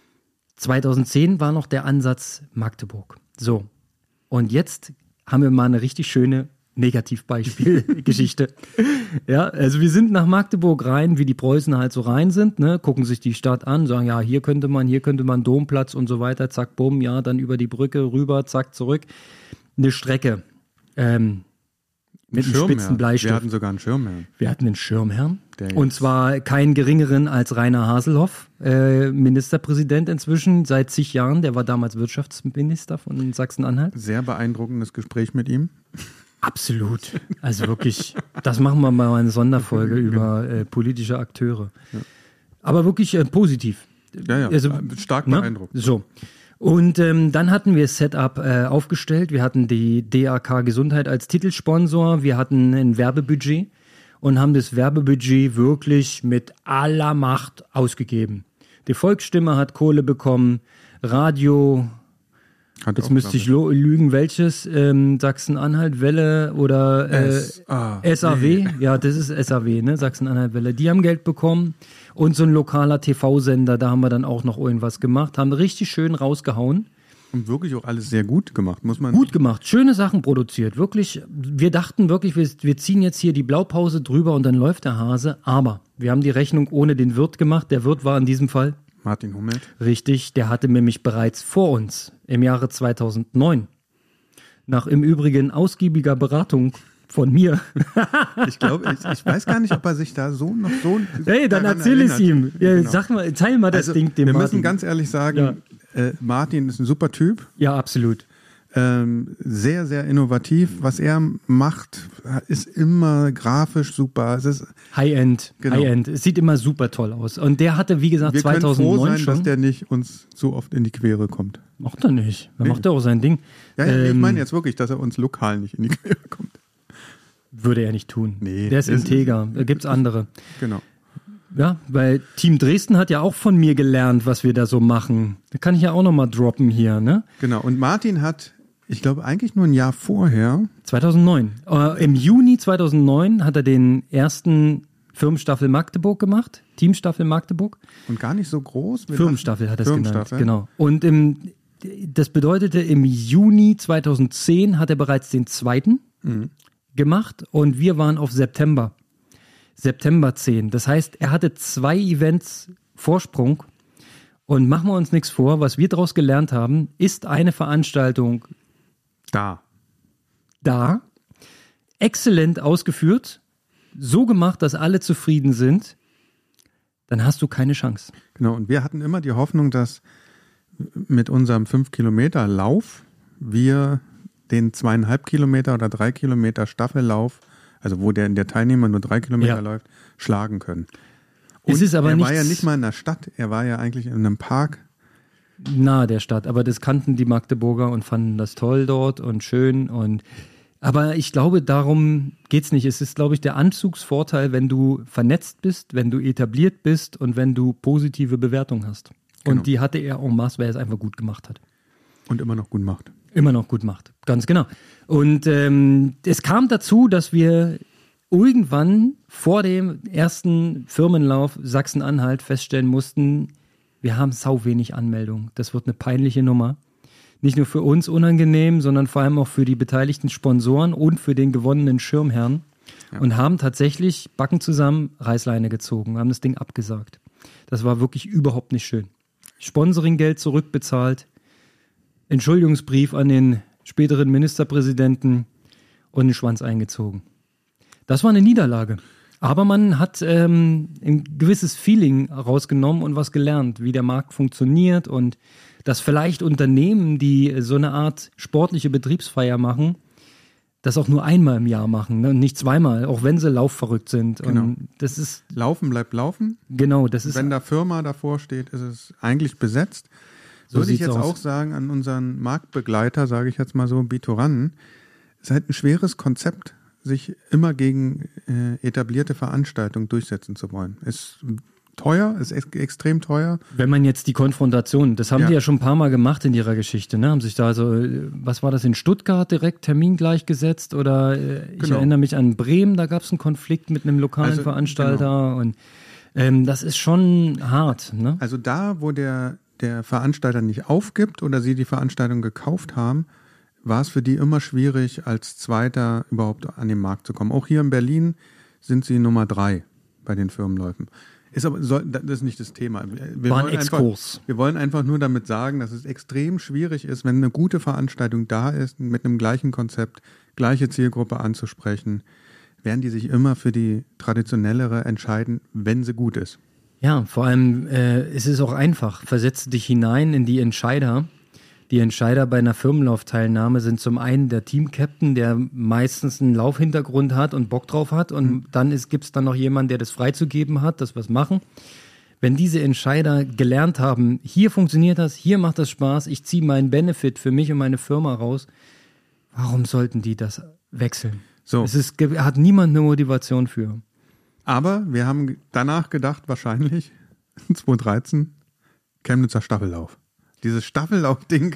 Speaker 3: 2010 war noch der Ansatz Magdeburg. So, und jetzt haben wir mal eine richtig schöne Negativbeispiel-Geschichte. Ja, also wir sind nach Magdeburg rein, wie die Preußen halt so rein sind, ne, gucken sich die Stadt an, sagen, ja, hier könnte man Domplatz und so weiter, zack, bumm, ja, dann über die Brücke rüber, zack, zurück. Eine Strecke mit einem spitzen Bleistift.
Speaker 2: Wir hatten sogar einen Schirmherrn.
Speaker 3: Wir hatten einen Schirmherrn.
Speaker 2: Der
Speaker 3: Und
Speaker 2: jetzt-
Speaker 3: zwar keinen geringeren als Rainer Haselhoff, Ministerpräsident inzwischen, seit zig Jahren. Der war damals Wirtschaftsminister von Sachsen-Anhalt.
Speaker 2: Sehr beeindruckendes Gespräch mit ihm.
Speaker 3: Absolut. Also wirklich, das machen wir mal eine Sonderfolge über politische Akteure.
Speaker 2: Ja.
Speaker 3: Aber wirklich positiv.
Speaker 2: Ja,
Speaker 3: Also,
Speaker 2: stark
Speaker 3: ne?
Speaker 2: beeindruckend.
Speaker 3: So. Und dann hatten wir das Setup aufgestellt. Wir hatten die DAK Gesundheit als Titelsponsor. Wir hatten ein Werbebudget und haben das Werbebudget wirklich mit aller Macht ausgegeben. Die Volksstimme hat Kohle bekommen, Radio,
Speaker 2: Hat
Speaker 3: jetzt
Speaker 2: auch,
Speaker 3: müsste ich lügen, welches, Sachsen-Anhalt Welle oder SAW, ja, das ist SAW, ne, Sachsen-Anhalt Welle, die haben Geld bekommen und so ein lokaler TV-Sender, da haben wir dann auch noch irgendwas gemacht, haben richtig schön rausgehauen.
Speaker 2: Und wirklich auch alles sehr gut gemacht, muss man.
Speaker 3: Gut gemacht, schöne Sachen produziert, wirklich, wir dachten wirklich, wir ziehen jetzt hier die Blaupause drüber und dann läuft der Hase, aber wir haben die Rechnung ohne den Wirt gemacht, der Wirt war in diesem Fall
Speaker 2: Martin Hummelt.
Speaker 3: richtig, der hatte nämlich bereits vor uns im Jahre 2009 nach im Übrigen ausgiebiger Beratung von mir.
Speaker 2: Ich glaube, ich weiß gar nicht, ob er sich da so noch so.
Speaker 3: Hey, dann
Speaker 2: daran
Speaker 3: erzähl es ihm.
Speaker 2: erinnert.
Speaker 3: Ja,
Speaker 2: Genau.
Speaker 3: sag mal, teil mal das
Speaker 2: Also,
Speaker 3: Ding dem
Speaker 2: wir
Speaker 3: Martin.
Speaker 2: müssen ganz ehrlich sagen, Martin ist ein super Typ.
Speaker 3: Ja, absolut.
Speaker 2: Sehr, sehr innovativ. Was er macht, ist immer grafisch super. Es ist,
Speaker 3: High-End,
Speaker 2: Genau.
Speaker 3: High-End. Es sieht immer super toll aus. Und der hatte, wie gesagt,
Speaker 2: wir können froh
Speaker 3: 2009
Speaker 2: sein,
Speaker 3: schon.
Speaker 2: dass der nicht uns so oft in die Quere kommt.
Speaker 3: Macht er nicht. Er macht ja auch sein Ding.
Speaker 2: Ja, ich meine jetzt wirklich, dass er uns lokal nicht in die Quere kommt.
Speaker 3: Würde er nicht tun.
Speaker 2: Nee,
Speaker 3: der ist
Speaker 2: das
Speaker 3: integer. Da gibt's andere.
Speaker 2: Genau.
Speaker 3: Ja, weil Team Dresden hat ja auch von mir gelernt, was wir da so machen. Da kann ich ja auch noch mal droppen hier, ne?
Speaker 2: Genau. Und Martin hat, ich glaube, eigentlich nur ein Jahr vorher
Speaker 3: 2009. Im Juni 2009 hat er den ersten Firmenstaffel Magdeburg gemacht. Teamstaffel Magdeburg.
Speaker 2: und gar nicht so groß.
Speaker 3: Firmenstaffel hat er es genannt,
Speaker 2: Firmenstaffel.
Speaker 3: genau. Und im das bedeutete, im Juni 2010 hat er bereits den zweiten gemacht und wir waren auf September 10. Das heißt, er hatte 2 Events Vorsprung und machen wir uns nichts vor, was wir daraus gelernt haben, ist eine Veranstaltung da, exzellent ausgeführt, so gemacht, dass alle zufrieden sind, dann hast du keine Chance.
Speaker 2: Genau, und wir hatten immer die Hoffnung, dass mit unserem 5-Kilometer-Lauf wir den 2,5 Kilometer oder 3 Kilometer Staffellauf, also wo der Teilnehmer nur 3 Kilometer läuft, schlagen können. Und
Speaker 3: es ist aber
Speaker 2: er
Speaker 3: nichts,
Speaker 2: war ja nicht mal in der Stadt, er war ja eigentlich in einem Park.
Speaker 3: Nahe der Stadt, aber das kannten die Magdeburger und fanden das toll dort und schön. Aber ich glaube, darum geht's nicht. Es ist, glaube ich, der Anzugsvorteil, wenn du vernetzt bist, wenn du etabliert bist und wenn du positive Bewertung hast.
Speaker 2: Genau.
Speaker 3: Und die hatte er en masse, weil er es einfach gut gemacht hat.
Speaker 2: Und immer noch gut macht.
Speaker 3: Immer noch gut macht, ganz genau. Und es kam dazu, dass wir irgendwann vor dem ersten Firmenlauf Sachsen-Anhalt feststellen mussten, wir haben sau wenig Anmeldungen. Das wird eine peinliche Nummer. Nicht nur für uns unangenehm, sondern vor allem auch für die beteiligten Sponsoren und für den gewonnenen Schirmherrn. Ja. Und haben tatsächlich Backen zusammen Reißleine gezogen, haben das Ding abgesagt. Das war wirklich überhaupt nicht schön. Sponsoringgeld zurückbezahlt, Entschuldigungsbrief an den späteren Ministerpräsidenten und den Schwanz eingezogen. Das war eine Niederlage. Aber man hat ein gewisses Feeling rausgenommen und was gelernt, wie der Markt funktioniert und dass vielleicht Unternehmen, die so eine Art sportliche Betriebsfeier machen, das auch nur einmal im Jahr machen, ne? Und nicht zweimal, auch wenn sie laufverrückt sind.
Speaker 2: Genau.
Speaker 3: Und das ist
Speaker 2: Laufen bleibt laufen.
Speaker 3: Genau, das ist.
Speaker 2: Wenn da Firma davor steht, ist es eigentlich besetzt.
Speaker 3: So
Speaker 2: Würde ich
Speaker 3: sieht's
Speaker 2: jetzt
Speaker 3: aus.
Speaker 2: auch sagen an unseren Marktbegleiter, sage ich jetzt mal so, Bitoran, ist halt ein schweres Konzept, sich immer gegen etablierte Veranstaltungen durchsetzen zu wollen. Ist teuer, ist extrem teuer.
Speaker 3: Wenn man jetzt die Konfrontation, das haben die ja schon ein paar Mal gemacht in ihrer Geschichte, ne? Haben sich da so, was war das, in Stuttgart direkt Termin gleichgesetzt oder ich erinnere mich an Bremen, da gab es einen Konflikt mit einem lokalen Veranstalter und das ist schon hart, ne?
Speaker 2: Also da, wo der Veranstalter nicht aufgibt oder sie die Veranstaltung gekauft haben, war es für die immer schwierig, als Zweiter überhaupt an den Markt zu kommen. Auch hier in Berlin sind sie Nummer 3 bei den Firmenläufen. Das ist nicht das Thema.
Speaker 3: War ein Exkurs.
Speaker 2: Wir wollen einfach nur damit sagen, dass es extrem schwierig ist, wenn eine gute Veranstaltung da ist, mit einem gleichen Konzept, gleiche Zielgruppe anzusprechen, werden die sich immer für die traditionellere entscheiden, wenn sie gut ist.
Speaker 3: Ja, vor allem es ist auch einfach. Versetze dich hinein in die Entscheider. Die Entscheider bei einer Firmenlaufteilnahme sind zum einen der Team-Captain, der meistens einen Laufhintergrund hat und Bock drauf hat. Und dann gibt es dann noch jemanden, der das freizugeben hat, das was machen. Wenn diese Entscheider gelernt haben, hier funktioniert das, hier macht das Spaß, ich ziehe meinen Benefit für mich und meine Firma raus, warum sollten die das wechseln?
Speaker 2: So.
Speaker 3: Hat niemand eine Motivation für.
Speaker 2: Aber wir haben danach gedacht, wahrscheinlich 2013, Chemnitzer Staffellauf. Dieses Staffellauf-Ding.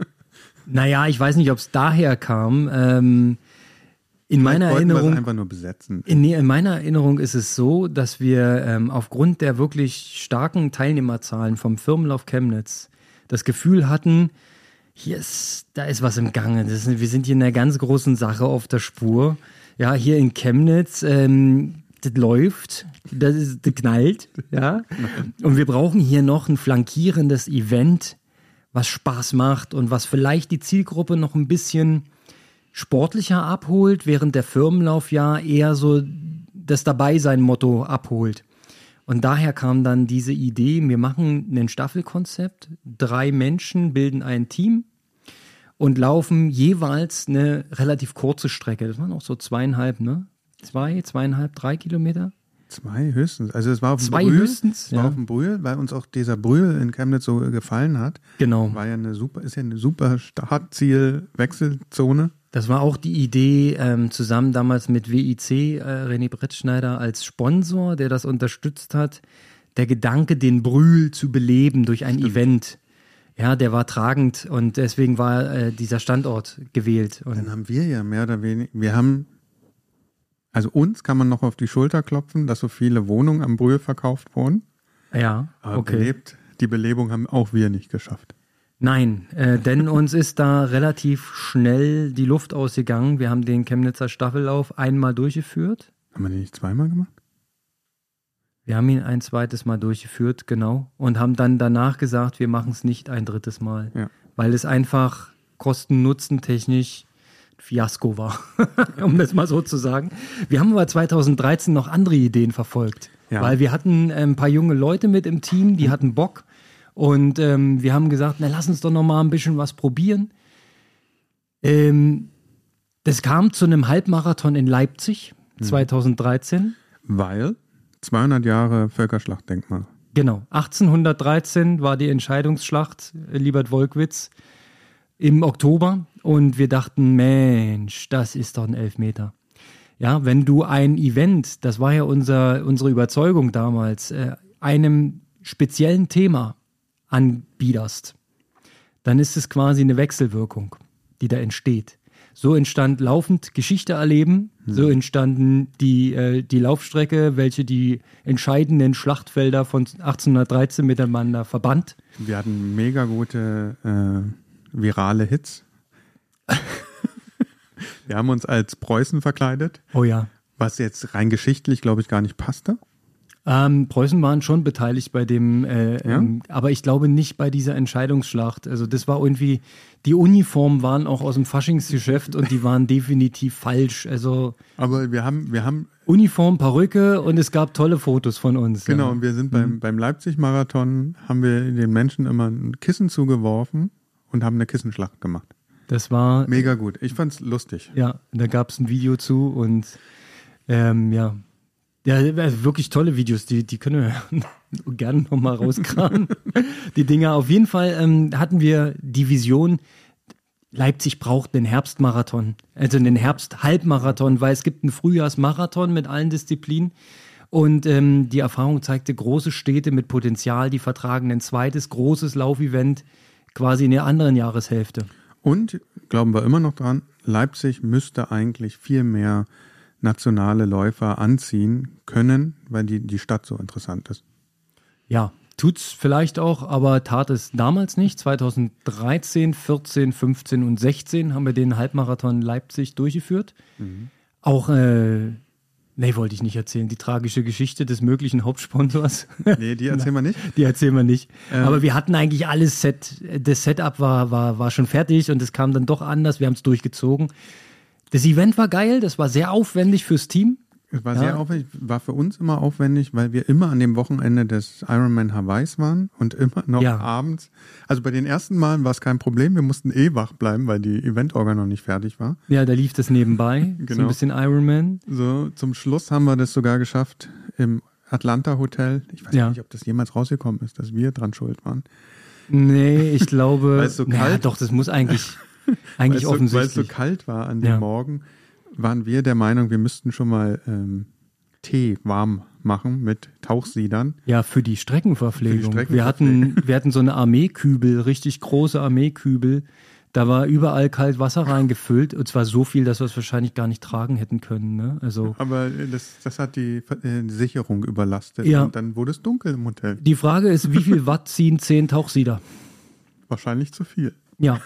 Speaker 3: Naja, ich weiß nicht, ob es daher kam. In meiner Erinnerung.
Speaker 2: Wir es einfach nur besetzen.
Speaker 3: In meiner Erinnerung ist es so, dass wir aufgrund der wirklich starken Teilnehmerzahlen vom Firmenlauf Chemnitz das Gefühl hatten, da ist was im Gange. Wir sind hier in einer ganz großen Sache auf der Spur. Ja, hier in Chemnitz, das läuft, das knallt, ja. Und wir brauchen hier noch ein flankierendes Event, was Spaß macht und was vielleicht die Zielgruppe noch ein bisschen sportlicher abholt, während der Firmenlauf ja eher so das Dabeisein-Motto abholt. Und daher kam dann diese Idee, wir machen ein Staffelkonzept, 3 Menschen bilden ein Team und laufen jeweils eine relativ kurze Strecke. Das waren auch so 2,5, ne? 2,5, 3 Kilometer?
Speaker 2: 2 höchstens. Also es war auf dem
Speaker 3: 2
Speaker 2: Brühl.
Speaker 3: höchstens,
Speaker 2: Es war auf dem Brühl, weil uns auch dieser Brühl in Chemnitz so gefallen hat.
Speaker 3: Genau.
Speaker 2: Ist ja eine super Startziel-Wechselzone.
Speaker 3: Das war auch die Idee, zusammen damals mit WIC, René Brettschneider als Sponsor, der das unterstützt hat. Der Gedanke, den Brühl zu beleben durch ein Event. Ja, der war tragend und deswegen war dieser Standort gewählt. Und
Speaker 2: dann haben wir ja mehr oder weniger, also uns kann man noch auf die Schulter klopfen, dass so viele Wohnungen am Brühl verkauft wurden.
Speaker 3: Ja,
Speaker 2: Aber
Speaker 3: okay.
Speaker 2: die Belebung haben auch wir nicht geschafft.
Speaker 3: Nein, denn uns ist da relativ schnell die Luft ausgegangen. Wir haben den Chemnitzer Staffellauf einmal durchgeführt.
Speaker 2: Haben wir den nicht zweimal gemacht?
Speaker 3: Wir haben ihn ein zweites Mal durchgeführt, genau. Und haben dann danach gesagt, wir machen es nicht ein drittes Mal.
Speaker 2: Ja.
Speaker 3: Weil es einfach kosten-nutzen-technisch Fiasko war, um das mal so zu sagen. Wir haben aber 2013 noch andere Ideen verfolgt.
Speaker 2: Ja.
Speaker 3: Weil wir hatten ein paar junge Leute mit im Team, die hatten Bock. Und wir haben gesagt, na, lass uns doch noch mal ein bisschen was probieren. Das kam zu einem Halbmarathon in Leipzig 2013.
Speaker 2: Weil 200 Jahre Völkerschlachtdenkmal.
Speaker 3: Genau, 1813 war die Entscheidungsschlacht, Liebert-Wolkwitz, im Oktober. Und wir dachten, Mensch, das ist doch ein Elfmeter. Ja, wenn du ein Event, das war ja unsere Überzeugung damals, einem speziellen Thema anbiederst, dann ist es quasi eine Wechselwirkung, die da entsteht. So entstand laufend Geschichte erleben, so entstanden die Laufstrecke, welche die entscheidenden Schlachtfelder von 1813 miteinander verband.
Speaker 2: Wir hatten mega gute virale Hits. Wir haben uns als Preußen verkleidet,
Speaker 3: Oh ja.
Speaker 2: was jetzt rein geschichtlich, glaube ich, gar nicht passte.
Speaker 3: Preußen waren schon beteiligt bei dem,
Speaker 2: Ja?
Speaker 3: aber ich glaube nicht bei dieser Entscheidungsschlacht. Also das war irgendwie, die Uniformen waren auch aus dem Faschingsgeschäft und die waren definitiv falsch. Also
Speaker 2: Aber wir haben
Speaker 3: Uniform, Perücke und es gab tolle Fotos von uns.
Speaker 2: genau,
Speaker 3: Ja.
Speaker 2: und wir sind beim Leipzig-Marathon, haben wir den Menschen immer ein Kissen zugeworfen und haben eine Kissenschlacht gemacht.
Speaker 3: Das war,
Speaker 2: Mega gut. Ich fand's lustig.
Speaker 3: ja, da gab es ein Video zu und ja. Ja, also wirklich tolle Videos, die können wir gerne nochmal rauskramen. Die Dinger. Auf jeden Fall hatten wir die Vision, Leipzig braucht einen Herbstmarathon, also einen Herbst-Halbmarathon, weil es gibt einen Frühjahrsmarathon mit allen Disziplinen. Und die Erfahrung zeigte, große Städte mit Potenzial, die vertragen ein zweites großes Laufevent quasi in der anderen Jahreshälfte.
Speaker 2: Und, glauben wir immer noch dran, Leipzig müsste eigentlich viel mehr nationale Läufer anziehen können, weil die Stadt so interessant ist.
Speaker 3: Ja, tut's vielleicht auch, aber tat es damals nicht. 2013, 14, 15 und 16 haben wir den Halbmarathon Leipzig durchgeführt. Auch, wollte ich nicht erzählen, die tragische Geschichte des möglichen Hauptsponsors.
Speaker 2: Nee, die erzählen wir nicht.
Speaker 3: Die erzählen wir nicht. Aber wir hatten eigentlich alles das Setup war schon fertig und es kam dann doch anders. Wir haben es durchgezogen. Das Event war geil, das war sehr aufwendig fürs Team.
Speaker 2: Es war sehr aufwendig, war für uns immer aufwendig, weil wir immer an dem Wochenende des Ironman Hawaiis waren und immer noch abends. Also bei den ersten Malen war es kein Problem, wir mussten wach bleiben, weil die Eventorga noch nicht fertig war.
Speaker 3: Ja, da lief das nebenbei, so
Speaker 2: Genau.
Speaker 3: ein bisschen Ironman.
Speaker 2: So, zum Schluss haben wir das sogar geschafft im Atlanta Hotel. Ich weiß nicht, ob das jemals rausgekommen ist, dass wir dran schuld waren.
Speaker 3: Nee, ich glaube,
Speaker 2: Weil es so kalt-
Speaker 3: doch, das muss eigentlich
Speaker 2: Weil es
Speaker 3: offensichtlich.
Speaker 2: so kalt war an dem Morgen, waren wir der Meinung, wir müssten schon mal Tee warm machen mit Tauchsiedern.
Speaker 3: Ja, für die Streckenverpflegung.
Speaker 2: Für die
Speaker 3: Wir hatten so eine Armeekübel, richtig große Armeekübel. Da war überall kalt Wasser reingefüllt und zwar so viel, dass wir es wahrscheinlich gar nicht tragen hätten können. Ne? Also
Speaker 2: Aber das hat die Sicherung überlastet
Speaker 3: Ja.
Speaker 2: und dann wurde es dunkel im Hotel.
Speaker 3: die Frage ist, wie viel Watt ziehen 10 Tauchsieder?
Speaker 2: Wahrscheinlich zu viel.
Speaker 3: Ja.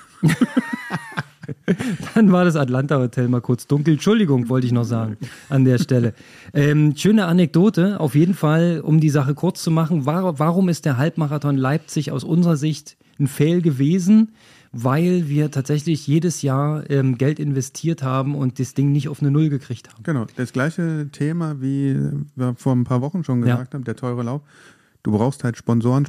Speaker 3: Dann war das Atlanta Hotel mal kurz dunkel. Entschuldigung, wollte ich noch sagen an der Stelle. Schöne Anekdote, auf jeden Fall, um die Sache kurz zu machen. Warum ist der Halbmarathon Leipzig aus unserer Sicht ein Fail gewesen? Weil wir tatsächlich jedes Jahr Geld investiert haben und das Ding nicht auf eine Null gekriegt haben.
Speaker 2: Genau, das gleiche Thema, wie wir vor ein paar Wochen schon gesagt haben, der teure Lauf. Du brauchst halt Sponsoren,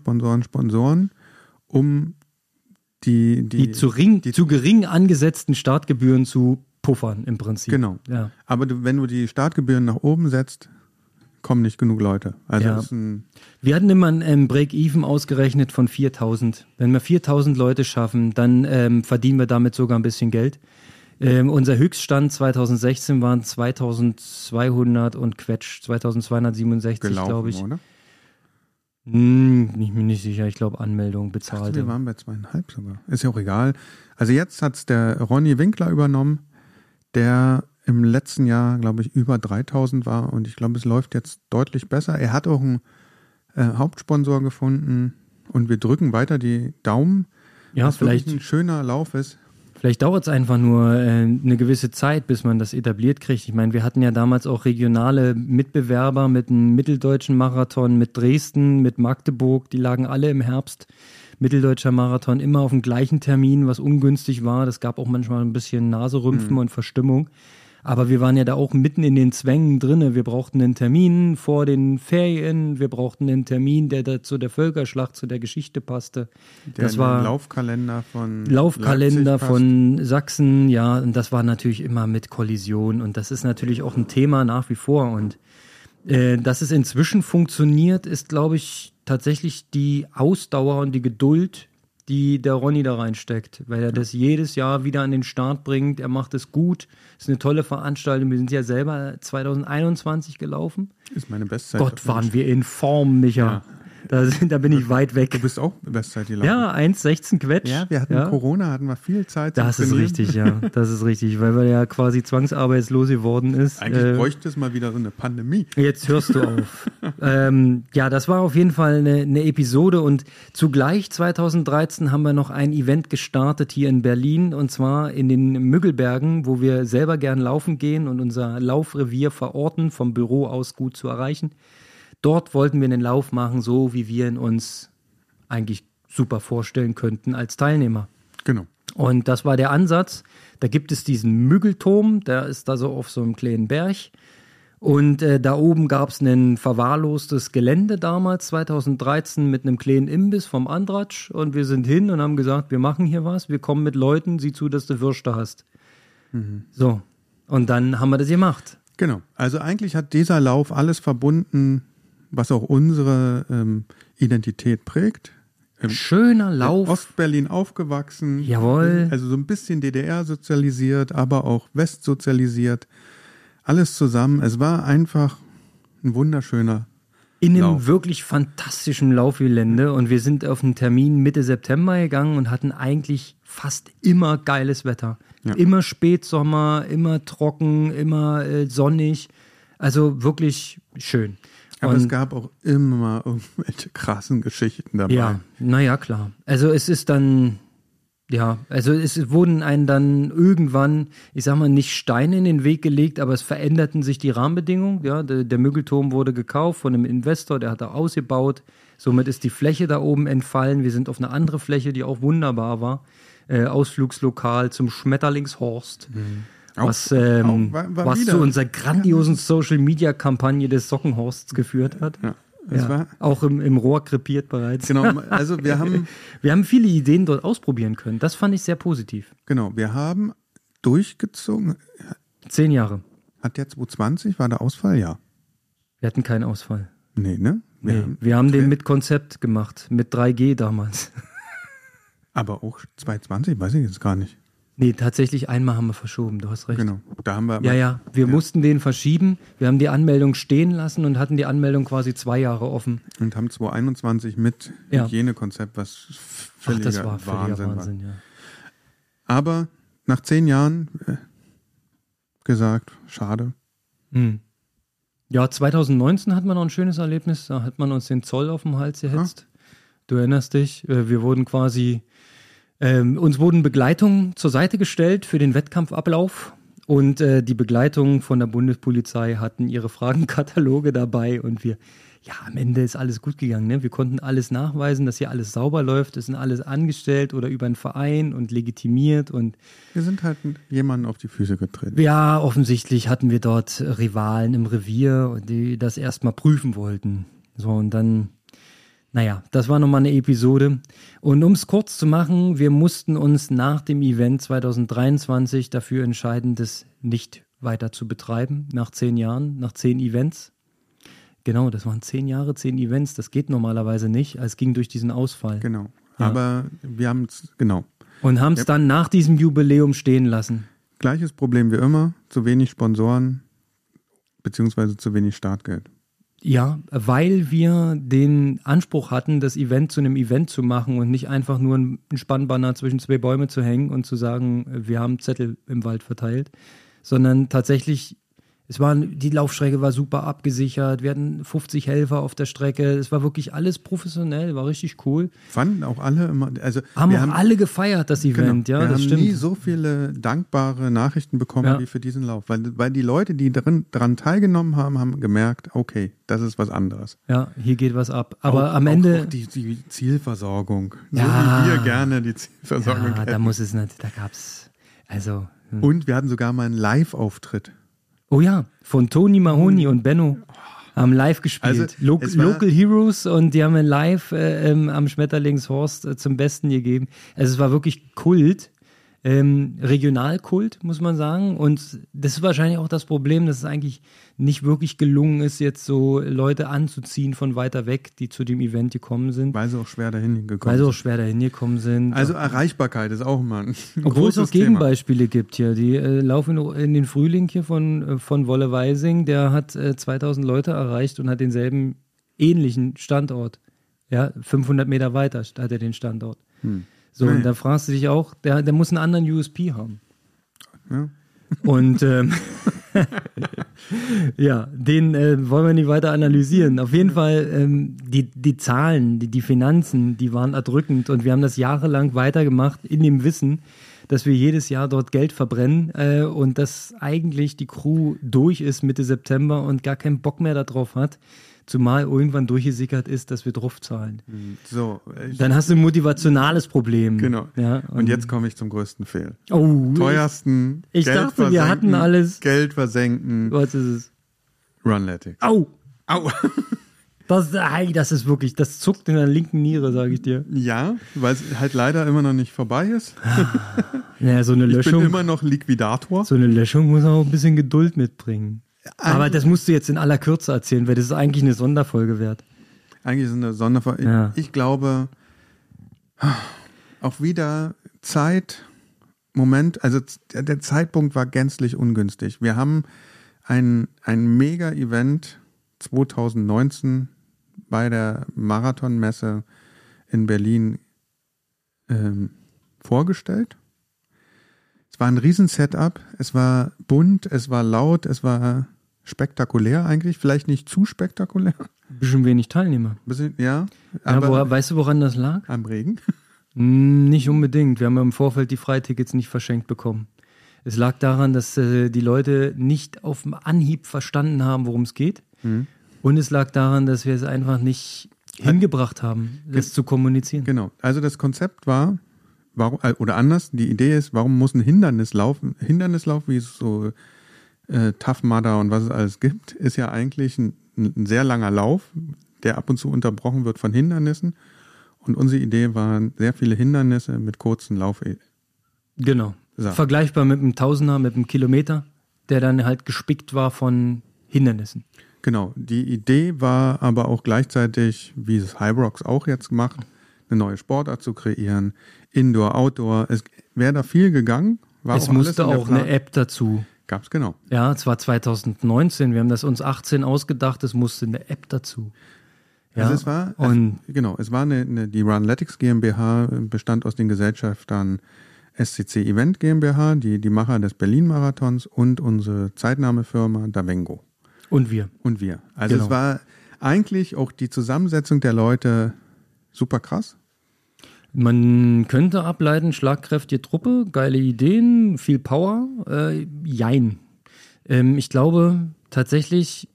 Speaker 2: um die
Speaker 3: zu gering angesetzten Startgebühren zu puffern im Prinzip.
Speaker 2: Genau.
Speaker 3: Ja.
Speaker 2: Aber wenn du die Startgebühren nach oben setzt, kommen nicht genug Leute. Also
Speaker 3: Ja.
Speaker 2: das ist
Speaker 3: Wir hatten immer ein Break-Even ausgerechnet von 4.000. Wenn wir 4.000 Leute schaffen, dann verdienen wir damit sogar ein bisschen Geld. Unser Höchststand 2016 waren 2.200 und Quetsch, 2.267,
Speaker 2: gelaufen,
Speaker 3: glaube ich.
Speaker 2: oder?
Speaker 3: Ich bin mir nicht sicher, ich glaube Anmeldung
Speaker 2: Ach,
Speaker 3: bezahlte.
Speaker 2: wir waren bei 2,5 sogar. Ist ja auch egal. Also jetzt hat es der Ronny Winkler übernommen, der im letzten Jahr, glaube ich, über 3.000 war und ich glaube, es läuft jetzt deutlich besser. Er hat auch einen Hauptsponsor gefunden und wir drücken weiter die Daumen,
Speaker 3: Ja,
Speaker 2: was
Speaker 3: vielleicht
Speaker 2: wirklich ein schöner Lauf ist.
Speaker 3: Vielleicht dauert es einfach nur eine gewisse Zeit, bis man das etabliert kriegt. Ich meine, wir hatten ja damals auch regionale Mitbewerber mit einem mitteldeutschen Marathon, mit Dresden, mit Magdeburg. Die lagen alle im Herbst. Mitteldeutscher Marathon immer auf dem gleichen Termin, was ungünstig war. Das gab auch manchmal ein bisschen Naserümpfen und Verstimmung. Aber wir waren ja da auch mitten in den Zwängen drin. Wir brauchten einen Termin vor den Ferien. Wir brauchten einen Termin, der da zu der Völkerschlacht, zu der Geschichte passte.
Speaker 2: Das war Laufkalender
Speaker 3: von Sachsen, ja. Und das war natürlich immer mit Kollision. Und das ist natürlich auch ein Thema nach wie vor. Und dass es inzwischen funktioniert, ist, glaube ich, tatsächlich die Ausdauer und die Geduld, die der Ronny da reinsteckt, weil er das jedes Jahr wieder an den Start bringt. Er macht es gut. Ist eine tolle Veranstaltung. Wir sind ja selber 2021 gelaufen.
Speaker 2: Ist meine Bestzeit.
Speaker 3: Gott, waren wir in Form, Micha.
Speaker 2: Ja.
Speaker 3: Da bin ich weit weg.
Speaker 2: Du bist auch Bestzeit gelaufen.
Speaker 3: Ja, 1,16 Quetsch.
Speaker 2: Ja, wir hatten Corona, hatten wir viel Zeit.
Speaker 3: Das ist richtig, ja. Das ist richtig, weil wir ja quasi zwangsarbeitslos geworden ist.
Speaker 2: Eigentlich bräuchte es mal wieder so eine Pandemie.
Speaker 3: Jetzt hörst du auf. Ja, das war auf jeden Fall eine Episode und zugleich 2013 haben wir noch ein Event gestartet hier in Berlin und zwar in den Müggelbergen, wo wir selber gern laufen gehen und unser Laufrevier verorten, vom Büro aus gut zu erreichen. Dort wollten wir einen Lauf machen, so wie wir ihn uns eigentlich super vorstellen könnten als Teilnehmer.
Speaker 2: Genau.
Speaker 3: Und das war der Ansatz. Da gibt es diesen Müggelturm, der ist da so auf so einem kleinen Berg. Und da oben gab es ein verwahrlostes Gelände damals, 2013, mit einem kleinen Imbiss vom Andratsch. Und wir sind hin und haben gesagt, wir machen hier was, wir kommen mit Leuten, sieh zu, dass du Würste hast. So, und dann haben wir das gemacht.
Speaker 2: Genau. Also eigentlich hat dieser Lauf alles verbunden, was auch unsere Identität prägt.
Speaker 3: Schöner Lauf.
Speaker 2: In Ostberlin aufgewachsen.
Speaker 3: Jawohl.
Speaker 2: Also so ein bisschen DDR sozialisiert, aber auch West sozialisiert. Alles zusammen. Es war einfach ein wunderschöner
Speaker 3: in einem
Speaker 2: Lauf.
Speaker 3: Wirklich fantastischen Laufgelände. Und wir sind auf einen Termin Mitte September gegangen und hatten eigentlich fast immer geiles Wetter. Ja. Immer Spätsommer, immer trocken, immer sonnig. Also wirklich schön.
Speaker 2: Aber es gab auch immer irgendwelche krassen Geschichten dabei.
Speaker 3: Ja, naja, klar. Also es ist dann, ja, also es wurden einen dann irgendwann, ich sag mal, nicht Steine in den Weg gelegt, aber es veränderten sich die Rahmenbedingungen. Ja, der Müggelturm wurde gekauft von einem Investor, der hat da ausgebaut. Somit ist die Fläche da oben entfallen. Wir sind auf eine andere Fläche, die auch wunderbar war. Ausflugslokal zum Schmetterlingshorst. Was zu unserer grandiosen Social-Media-Kampagne des Sockenhorsts geführt hat.
Speaker 2: Ja,
Speaker 3: war auch im Rohr krepiert bereits.
Speaker 2: Genau, also wir haben
Speaker 3: viele Ideen dort ausprobieren können. Das fand ich sehr positiv.
Speaker 2: Genau, wir haben durchgezogen.
Speaker 3: 10 Jahre.
Speaker 2: Hat der 2020, war der Ausfall? Ja.
Speaker 3: Wir hatten keinen Ausfall.
Speaker 2: Nee, ne?
Speaker 3: Wir haben den mit Konzept gemacht, mit 3G damals.
Speaker 2: Aber auch 2020, weiß ich jetzt gar nicht.
Speaker 3: Nee, tatsächlich einmal haben wir verschoben, du hast recht.
Speaker 2: Genau, da haben wir...
Speaker 3: Wir mussten den verschieben, wir haben die Anmeldung stehen lassen und hatten die Anmeldung quasi 2 Jahre offen.
Speaker 2: Und haben 2021 mit Hygienekonzept, was völliger Wahnsinn war.
Speaker 3: Ja.
Speaker 2: Aber nach 10 Jahren gesagt, schade.
Speaker 3: Ja, 2019 hatten wir noch ein schönes Erlebnis, da hat man uns den Zoll auf dem Hals gehetzt. Du erinnerst dich, wir wurden quasi... uns wurden Begleitungen zur Seite gestellt für den Wettkampfablauf und die Begleitungen von der Bundespolizei hatten ihre Fragenkataloge dabei und am Ende ist alles gut gegangen. Ne? Wir konnten alles nachweisen, dass hier alles sauber läuft, es sind alles angestellt oder über einen Verein und legitimiert und
Speaker 2: wir sind halt jemandem auf die Füße getreten.
Speaker 3: Ja, offensichtlich hatten wir dort Rivalen im Revier, die das erstmal prüfen wollten. So und dann... Naja, das war nochmal eine Episode. Und um es kurz zu machen, wir mussten uns nach dem Event 2023 dafür entscheiden, das nicht weiter zu betreiben, nach 10 Jahren, nach 10 Events. Genau, das waren 10 Jahre, 10 Events, das geht normalerweise nicht, es ging durch diesen Ausfall.
Speaker 2: Genau, aber wir haben es, genau.
Speaker 3: Und haben es dann nach diesem Jubiläum stehen lassen.
Speaker 2: Gleiches Problem wie immer, zu wenig Sponsoren, beziehungsweise zu wenig Startgeld.
Speaker 3: Ja, weil wir den Anspruch hatten, das Event zu einem Event zu machen und nicht einfach nur einen Spannbanner zwischen 2 Bäume zu hängen und zu sagen, wir haben Zettel im Wald verteilt, sondern tatsächlich Die Laufstrecke war super abgesichert, wir hatten 50 Helfer auf der Strecke, es war wirklich alles professionell, war richtig cool.
Speaker 2: Fanden auch alle immer, also
Speaker 3: haben alle gefeiert, das Event,
Speaker 2: genau,
Speaker 3: ja, das stimmt.
Speaker 2: Wir haben nie so viele dankbare Nachrichten bekommen wie für diesen Lauf, weil die Leute, die daran teilgenommen haben, haben gemerkt, okay, das ist was anderes.
Speaker 3: Ja, hier geht was ab. Aber
Speaker 2: auch,
Speaker 3: am Ende...
Speaker 2: Auch die Zielversorgung, so
Speaker 3: Ja.
Speaker 2: wie wir gerne die Zielversorgung
Speaker 3: Ja,
Speaker 2: hätten.
Speaker 3: da muss es nicht, da gab's, also...
Speaker 2: Und wir hatten sogar mal einen Live-Auftritt.
Speaker 3: Oh ja, von Tony Mahoney und Benno haben live gespielt.
Speaker 2: Also, es war-
Speaker 3: Local Heroes, und die haben live am Schmetterlingshorst zum Besten gegeben. Also es war wirklich Kult, Regionalkult, muss man sagen. Und das ist wahrscheinlich auch das Problem, dass es eigentlich nicht wirklich gelungen ist, jetzt so Leute anzuziehen von weiter weg, die zu dem Event gekommen sind.
Speaker 2: Weil sie auch schwer dahin gekommen
Speaker 3: Weil sie auch
Speaker 2: sind.
Speaker 3: schwer dahin gekommen sind.
Speaker 2: Also Erreichbarkeit ist auch mal ein
Speaker 3: Obwohl es
Speaker 2: großes
Speaker 3: auch Gegenbeispiele gibt hier. Die laufen in den Frühling hier von Wolle Weising. Der hat 2000 Leute erreicht und hat denselben ähnlichen Standort. Ja, 500 Meter weiter hat er den Standort. So, und da fragst du dich auch, der muss einen anderen USP haben.
Speaker 2: Ja.
Speaker 3: Und ja, den wollen wir nicht weiter analysieren. Auf jeden Fall, die Zahlen, die Finanzen, die waren erdrückend, und wir haben das jahrelang weitergemacht in dem Wissen, dass wir jedes Jahr dort Geld verbrennen und dass eigentlich die Crew durch ist Mitte September und gar keinen Bock mehr darauf hat, zumal irgendwann durchgesickert ist, dass wir drauf zahlen.
Speaker 2: So,
Speaker 3: Dann hast du ein motivationales Problem.
Speaker 2: genau.
Speaker 3: Ja,
Speaker 2: und jetzt komme ich zum größten Fehl.
Speaker 3: Oh,
Speaker 2: Teuersten,
Speaker 3: ich
Speaker 2: Geld
Speaker 3: dachte, wir hatten
Speaker 2: versenken,
Speaker 3: alles.
Speaker 2: Geld versenken,
Speaker 3: Was ist es?
Speaker 2: Runletics.
Speaker 3: Au!
Speaker 2: Au!
Speaker 3: Das ist wirklich, das zuckt in der linken Niere, sage ich dir.
Speaker 2: Ja, weil es halt leider immer noch nicht vorbei ist.
Speaker 3: Naja, so eine
Speaker 2: Ich bin
Speaker 3: Löschung.
Speaker 2: immer noch Liquidator.
Speaker 3: So eine Löschung muss auch ein bisschen Geduld mitbringen. Aber das musst du jetzt in aller Kürze erzählen, weil das ist eigentlich eine Sonderfolge wert.
Speaker 2: Eigentlich ist es eine Sonderfolge.
Speaker 3: Ja.
Speaker 2: Ich glaube, auch wieder Moment, also der Zeitpunkt war gänzlich ungünstig. Wir haben ein Mega-Event 2019 bei der Marathonmesse in Berlin vorgestellt. Es war ein Riesen-Setup, es war bunt, es war laut, es war spektakulär eigentlich, vielleicht nicht zu spektakulär.
Speaker 3: Ein bisschen wenig Teilnehmer.
Speaker 2: Bisschen, ja,
Speaker 3: Ja,
Speaker 2: aber
Speaker 3: weißt du, woran das lag?
Speaker 2: am Regen.
Speaker 3: Nicht unbedingt. Wir haben ja im Vorfeld die Freitickets nicht verschenkt bekommen. Es lag daran, dass die Leute nicht auf dem Anhieb verstanden haben, worum es geht. Und es lag daran, dass wir es einfach nicht hingebracht haben, das zu kommunizieren.
Speaker 2: Genau. Also das Konzept war, warum, oder anders, die Idee ist, warum muss ein Hindernislauf, wie es so Tough Mudder und was es alles gibt, ist ja eigentlich ein sehr langer Lauf, der ab und zu unterbrochen wird von Hindernissen. Und unsere Idee waren sehr viele Hindernisse mit kurzen Lauf.
Speaker 3: Genau.
Speaker 2: So.
Speaker 3: Vergleichbar mit einem Tausender, mit einem Kilometer, der dann halt gespickt war von Hindernissen.
Speaker 2: Genau. Die Idee war aber auch gleichzeitig, wie es Hyrox auch jetzt macht, eine neue Sportart zu kreieren. Indoor, Outdoor. Es wäre da viel gegangen. War
Speaker 3: Es
Speaker 2: auch alles
Speaker 3: musste
Speaker 2: in der
Speaker 3: auch eine
Speaker 2: Plan-
Speaker 3: App dazu.
Speaker 2: Gab's genau.
Speaker 3: Ja, es war 2019. Wir haben das uns 18 ausgedacht. Es musste eine App dazu. Ja,
Speaker 2: Also es war, es war die Runletics GmbH, bestand aus den Gesellschaftern SCC Event GmbH, die Macher des Berlin-Marathons und unsere Zeitnahmefirma Davengo.
Speaker 3: Und wir.
Speaker 2: Und wir. Also
Speaker 3: Genau.
Speaker 2: es war eigentlich auch die Zusammensetzung der Leute super krass.
Speaker 3: Man könnte ableiten, schlagkräftige Truppe, geile Ideen, viel Power. Jein. Ich glaube tatsächlich,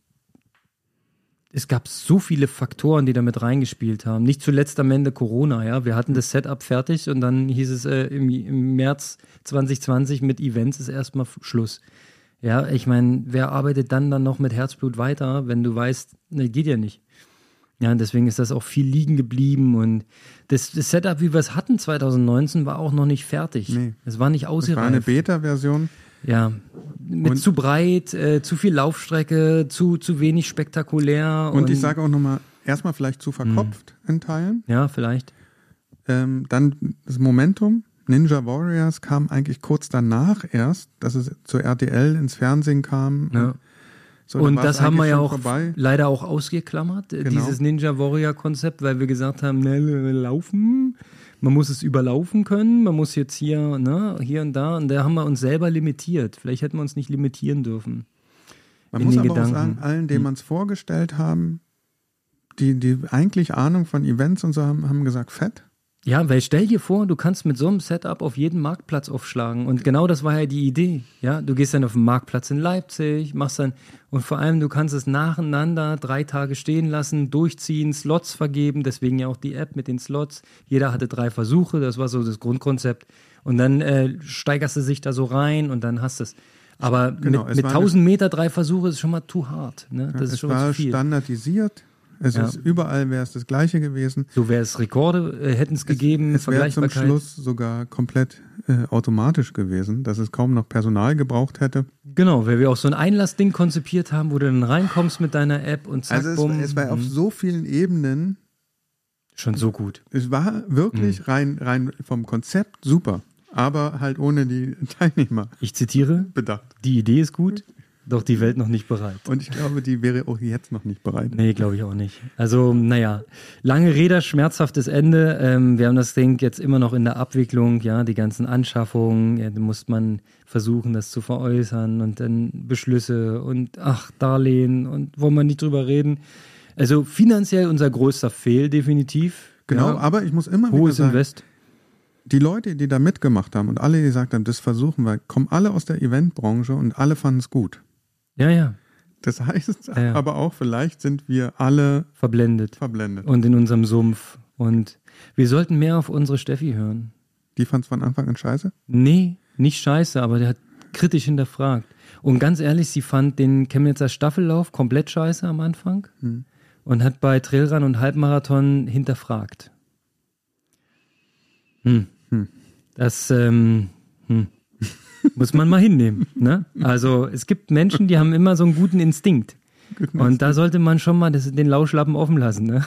Speaker 3: es gab so viele Faktoren, die damit reingespielt haben. Nicht zuletzt am Ende Corona, ja. Wir hatten das Setup fertig und dann hieß es im März 2020 mit Events ist erstmal Schluss. Ja, ich meine, wer arbeitet dann noch mit Herzblut weiter, wenn du weißt, ne, geht ja nicht. Ja, deswegen ist das auch viel liegen geblieben und das Setup, wie wir es hatten 2019, war auch noch nicht fertig.
Speaker 2: Nee.
Speaker 3: Es war nicht
Speaker 2: Es war eine
Speaker 3: ausgereift.
Speaker 2: Beta-Version.
Speaker 3: Ja, mit
Speaker 2: Und-
Speaker 3: zu breit, zu viel Laufstrecke, zu wenig spektakulär.
Speaker 2: Und ich sage auch nochmal, erstmal vielleicht zu verkopft in Teilen.
Speaker 3: Ja, vielleicht.
Speaker 2: Dann das Momentum. Ninja Warriors kam eigentlich kurz danach erst, dass es zur RTL ins Fernsehen kam.
Speaker 3: Ja.
Speaker 2: So, da
Speaker 3: Und
Speaker 2: war es
Speaker 3: das haben wir
Speaker 2: eigentlich
Speaker 3: ja
Speaker 2: schon
Speaker 3: auch
Speaker 2: vorbei.
Speaker 3: leider auch ausgeklammert, dieses Ninja Warrior Konzept, weil wir gesagt haben, ne, laufen, man muss es überlaufen können, man muss jetzt hier und da, und da haben wir uns selber limitiert. Vielleicht hätten wir uns nicht limitieren dürfen.
Speaker 2: Man
Speaker 3: in
Speaker 2: muss
Speaker 3: den
Speaker 2: aber
Speaker 3: Gedanken.
Speaker 2: auch sagen, allen, denen man es vorgestellt haben, die eigentlich Ahnung von Events und so haben gesagt, fett.
Speaker 3: Ja, weil stell dir vor, du kannst mit so einem Setup auf jeden Marktplatz aufschlagen. Und genau das war ja die Idee. Ja, du gehst dann auf den Marktplatz in Leipzig, machst dann, und vor allem, du kannst es nacheinander 3 Tage stehen lassen, durchziehen, Slots vergeben, deswegen ja auch die App mit den Slots. Jeder hatte 3 Versuche, das war so das Grundkonzept. Und dann steigerst du sich da so rein und dann hast du es. Aber
Speaker 2: Genau,
Speaker 3: mit 1000 Meter 3 Versuche ist schon mal too hard. Ne? Das ist
Speaker 2: Es
Speaker 3: schon
Speaker 2: war
Speaker 3: zu viel.
Speaker 2: standardisiert. Es ist überall wäre es das Gleiche gewesen.
Speaker 3: So wäre es Rekorde, hätten es gegeben,
Speaker 2: Es wäre zum
Speaker 3: Vergleichbarkeit.
Speaker 2: Schluss sogar komplett automatisch gewesen, dass es kaum noch Personal gebraucht hätte.
Speaker 3: Genau, weil wir auch so ein Einlassding konzipiert haben, wo du dann reinkommst mit deiner App und zack,
Speaker 2: Also
Speaker 3: bumm.
Speaker 2: es war auf so vielen Ebenen,
Speaker 3: Schon so gut.
Speaker 2: es war wirklich rein vom Konzept super, aber halt ohne die Teilnehmer
Speaker 3: Ich zitiere,
Speaker 2: bedacht.
Speaker 3: die Idee ist gut, doch die Welt noch nicht bereit.
Speaker 2: Und ich glaube, die wäre auch jetzt noch nicht bereit.
Speaker 3: Nee, glaube ich auch nicht. Also, naja, lange Rede, schmerzhaftes Ende. Wir haben das Ding jetzt immer noch in der Abwicklung, ja, die ganzen Anschaffungen, ja, da muss man versuchen, das zu veräußern und dann Beschlüsse und Darlehen und wollen wir nicht drüber reden. Also finanziell unser größter Fehl, definitiv.
Speaker 2: Genau,
Speaker 3: ja,
Speaker 2: aber ich muss immer wieder
Speaker 3: hohes
Speaker 2: sagen,
Speaker 3: Invest.
Speaker 2: die Leute, die da mitgemacht haben und alle, die gesagt haben, das versuchen wir, kommen alle aus der Eventbranche und alle fanden es gut.
Speaker 3: Ja.
Speaker 2: Das heißt
Speaker 3: Ja.
Speaker 2: aber auch, vielleicht sind wir alle
Speaker 3: Verblendet.
Speaker 2: verblendet.
Speaker 3: Und in unserem Sumpf. Und wir sollten mehr auf unsere Steffi hören.
Speaker 2: Die fand es von Anfang an scheiße?
Speaker 3: Nee, nicht scheiße, aber der hat kritisch hinterfragt. Und ganz ehrlich, sie fand den Chemnitzer Staffellauf komplett scheiße am Anfang und hat bei Trailrun und Halbmarathon hinterfragt. Das muss man mal hinnehmen. Ne? Also es gibt Menschen, die haben immer so einen guten Instinkt. Und da sollte man schon mal den Lauschlappen offen lassen. Ne?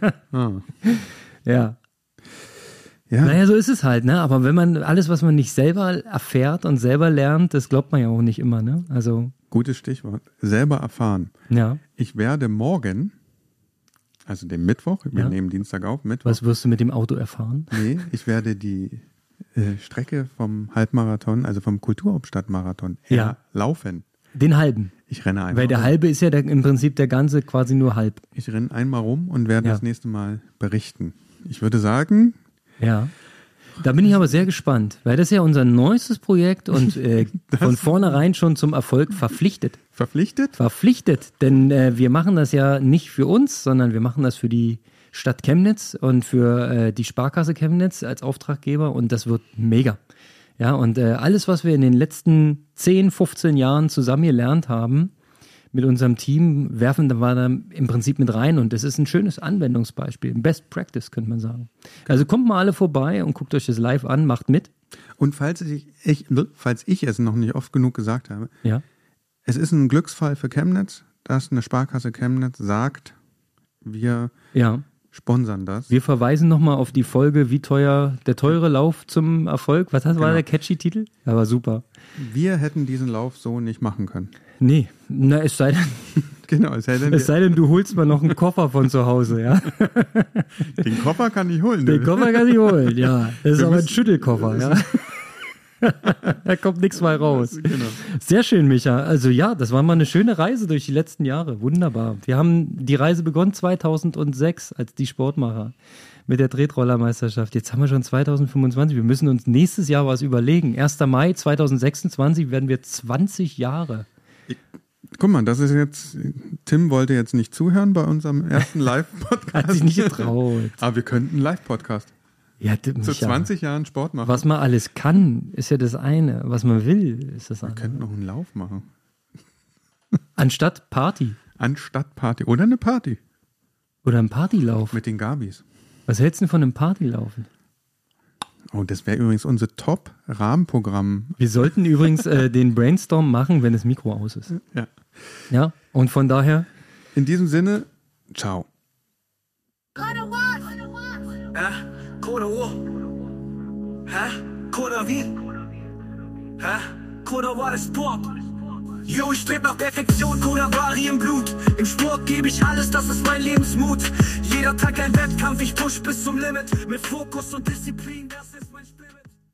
Speaker 3: Ja.
Speaker 2: Ja,
Speaker 3: Naja, so ist es halt, ne? Aber wenn man alles, was man nicht selber erfährt und selber lernt, das glaubt man ja auch nicht immer, ne? Also,
Speaker 2: gutes Stichwort. Selber erfahren.
Speaker 3: ja.
Speaker 2: Ich werde morgen, also den Mittwoch, wir
Speaker 3: Ja.
Speaker 2: nehmen Dienstag auf, Mittwoch.
Speaker 3: Was wirst du mit dem Auto erfahren?
Speaker 2: Nee, ich werde die Strecke vom Halbmarathon, also vom Kulturhauptstadtmarathon,
Speaker 3: Ja.
Speaker 2: laufen.
Speaker 3: Den halben.
Speaker 2: Ich renne einmal
Speaker 3: Weil der
Speaker 2: rum.
Speaker 3: halbe ist ja im Prinzip der ganze quasi nur halb.
Speaker 2: Ich renne einmal rum und werde
Speaker 3: Ja.
Speaker 2: das nächste Mal berichten. Ich würde sagen,
Speaker 3: Ja. Da bin ich aber sehr gespannt, weil das ist ja unser neuestes Projekt und von vornherein schon zum Erfolg verpflichtet.
Speaker 2: verpflichtet?
Speaker 3: Denn wir machen das ja nicht für uns, sondern wir machen das für die Stadt Chemnitz und für die Sparkasse Chemnitz als Auftraggeber und das wird mega. Ja, und alles, was wir in den letzten 10, 15 Jahren zusammen gelernt haben mit unserem Team, werfen wir da im Prinzip mit rein und das ist ein schönes Anwendungsbeispiel, ein Best Practice, könnte man sagen. Also kommt mal alle vorbei und guckt euch das live an, macht mit.
Speaker 2: Und falls ich es noch nicht oft genug gesagt habe,
Speaker 3: Ja.
Speaker 2: es ist ein Glücksfall für Chemnitz, dass eine Sparkasse Chemnitz sagt, wir
Speaker 3: Ja.
Speaker 2: sponsern das.
Speaker 3: Wir verweisen nochmal auf die Folge, wie teuer der teure Lauf zum Erfolg. Was war
Speaker 2: Genau.
Speaker 3: der catchy Titel? Aber super.
Speaker 2: Wir hätten diesen Lauf so nicht machen können.
Speaker 3: Nee, na, es sei
Speaker 2: Genau, es sei denn,
Speaker 3: denn, du holst mal noch einen Koffer von zu Hause, ja.
Speaker 2: den Koffer kann ich holen.
Speaker 3: Den Koffer kann ich holen, ja. Das ist
Speaker 2: Wir
Speaker 3: aber ein
Speaker 2: müssen-
Speaker 3: Schüttelkoffer, ja. Da kommt nichts mehr raus.
Speaker 2: Genau.
Speaker 3: Sehr schön, Micha. Also ja, das war mal eine schöne Reise durch die letzten Jahre. Wunderbar. Wir haben die Reise begonnen 2006 als die Sportmacher mit der Tretrollermeisterschaft. Jetzt haben wir schon 2025. Wir müssen uns nächstes Jahr was überlegen. 1. Mai 2026 werden wir 20 Jahre.
Speaker 2: Guck mal, das ist jetzt, Tim wollte jetzt nicht zuhören bei unserem ersten Live-Podcast.
Speaker 3: Hat sich nicht getraut.
Speaker 2: Aber wir könnten einen Live-Podcast.
Speaker 3: Ja,
Speaker 2: Zu
Speaker 3: Micha,
Speaker 2: 20 Jahren Sport machen.
Speaker 3: was man alles kann, ist ja das eine. Was man will, ist das
Speaker 2: Wir
Speaker 3: andere.
Speaker 2: könnten noch einen Lauf machen.
Speaker 3: Anstatt Party
Speaker 2: Anstatt Party. Oder eine Party.
Speaker 3: oder ein Partylauf.
Speaker 2: Mit den Gabis.
Speaker 3: Was hältst du denn von einem Partylaufen?
Speaker 2: Oh, das wäre übrigens unser Top-Rahmenprogramm.
Speaker 3: Wir sollten übrigens den Brainstorm machen, wenn das Mikro aus ist.
Speaker 2: Ja.
Speaker 3: Ja, und von daher,
Speaker 2: In diesem Sinne, ciao.
Speaker 1: Koda O. Koda wie? Koda war das Sport. Yo, ich streb nach Perfektion, Koda Bari im Blut. Im Sport gebe ich alles, das ist mein Lebensmut. Jeder Tag ein Wettkampf, ich push bis zum Limit. Mit Fokus und Disziplin, das ist mein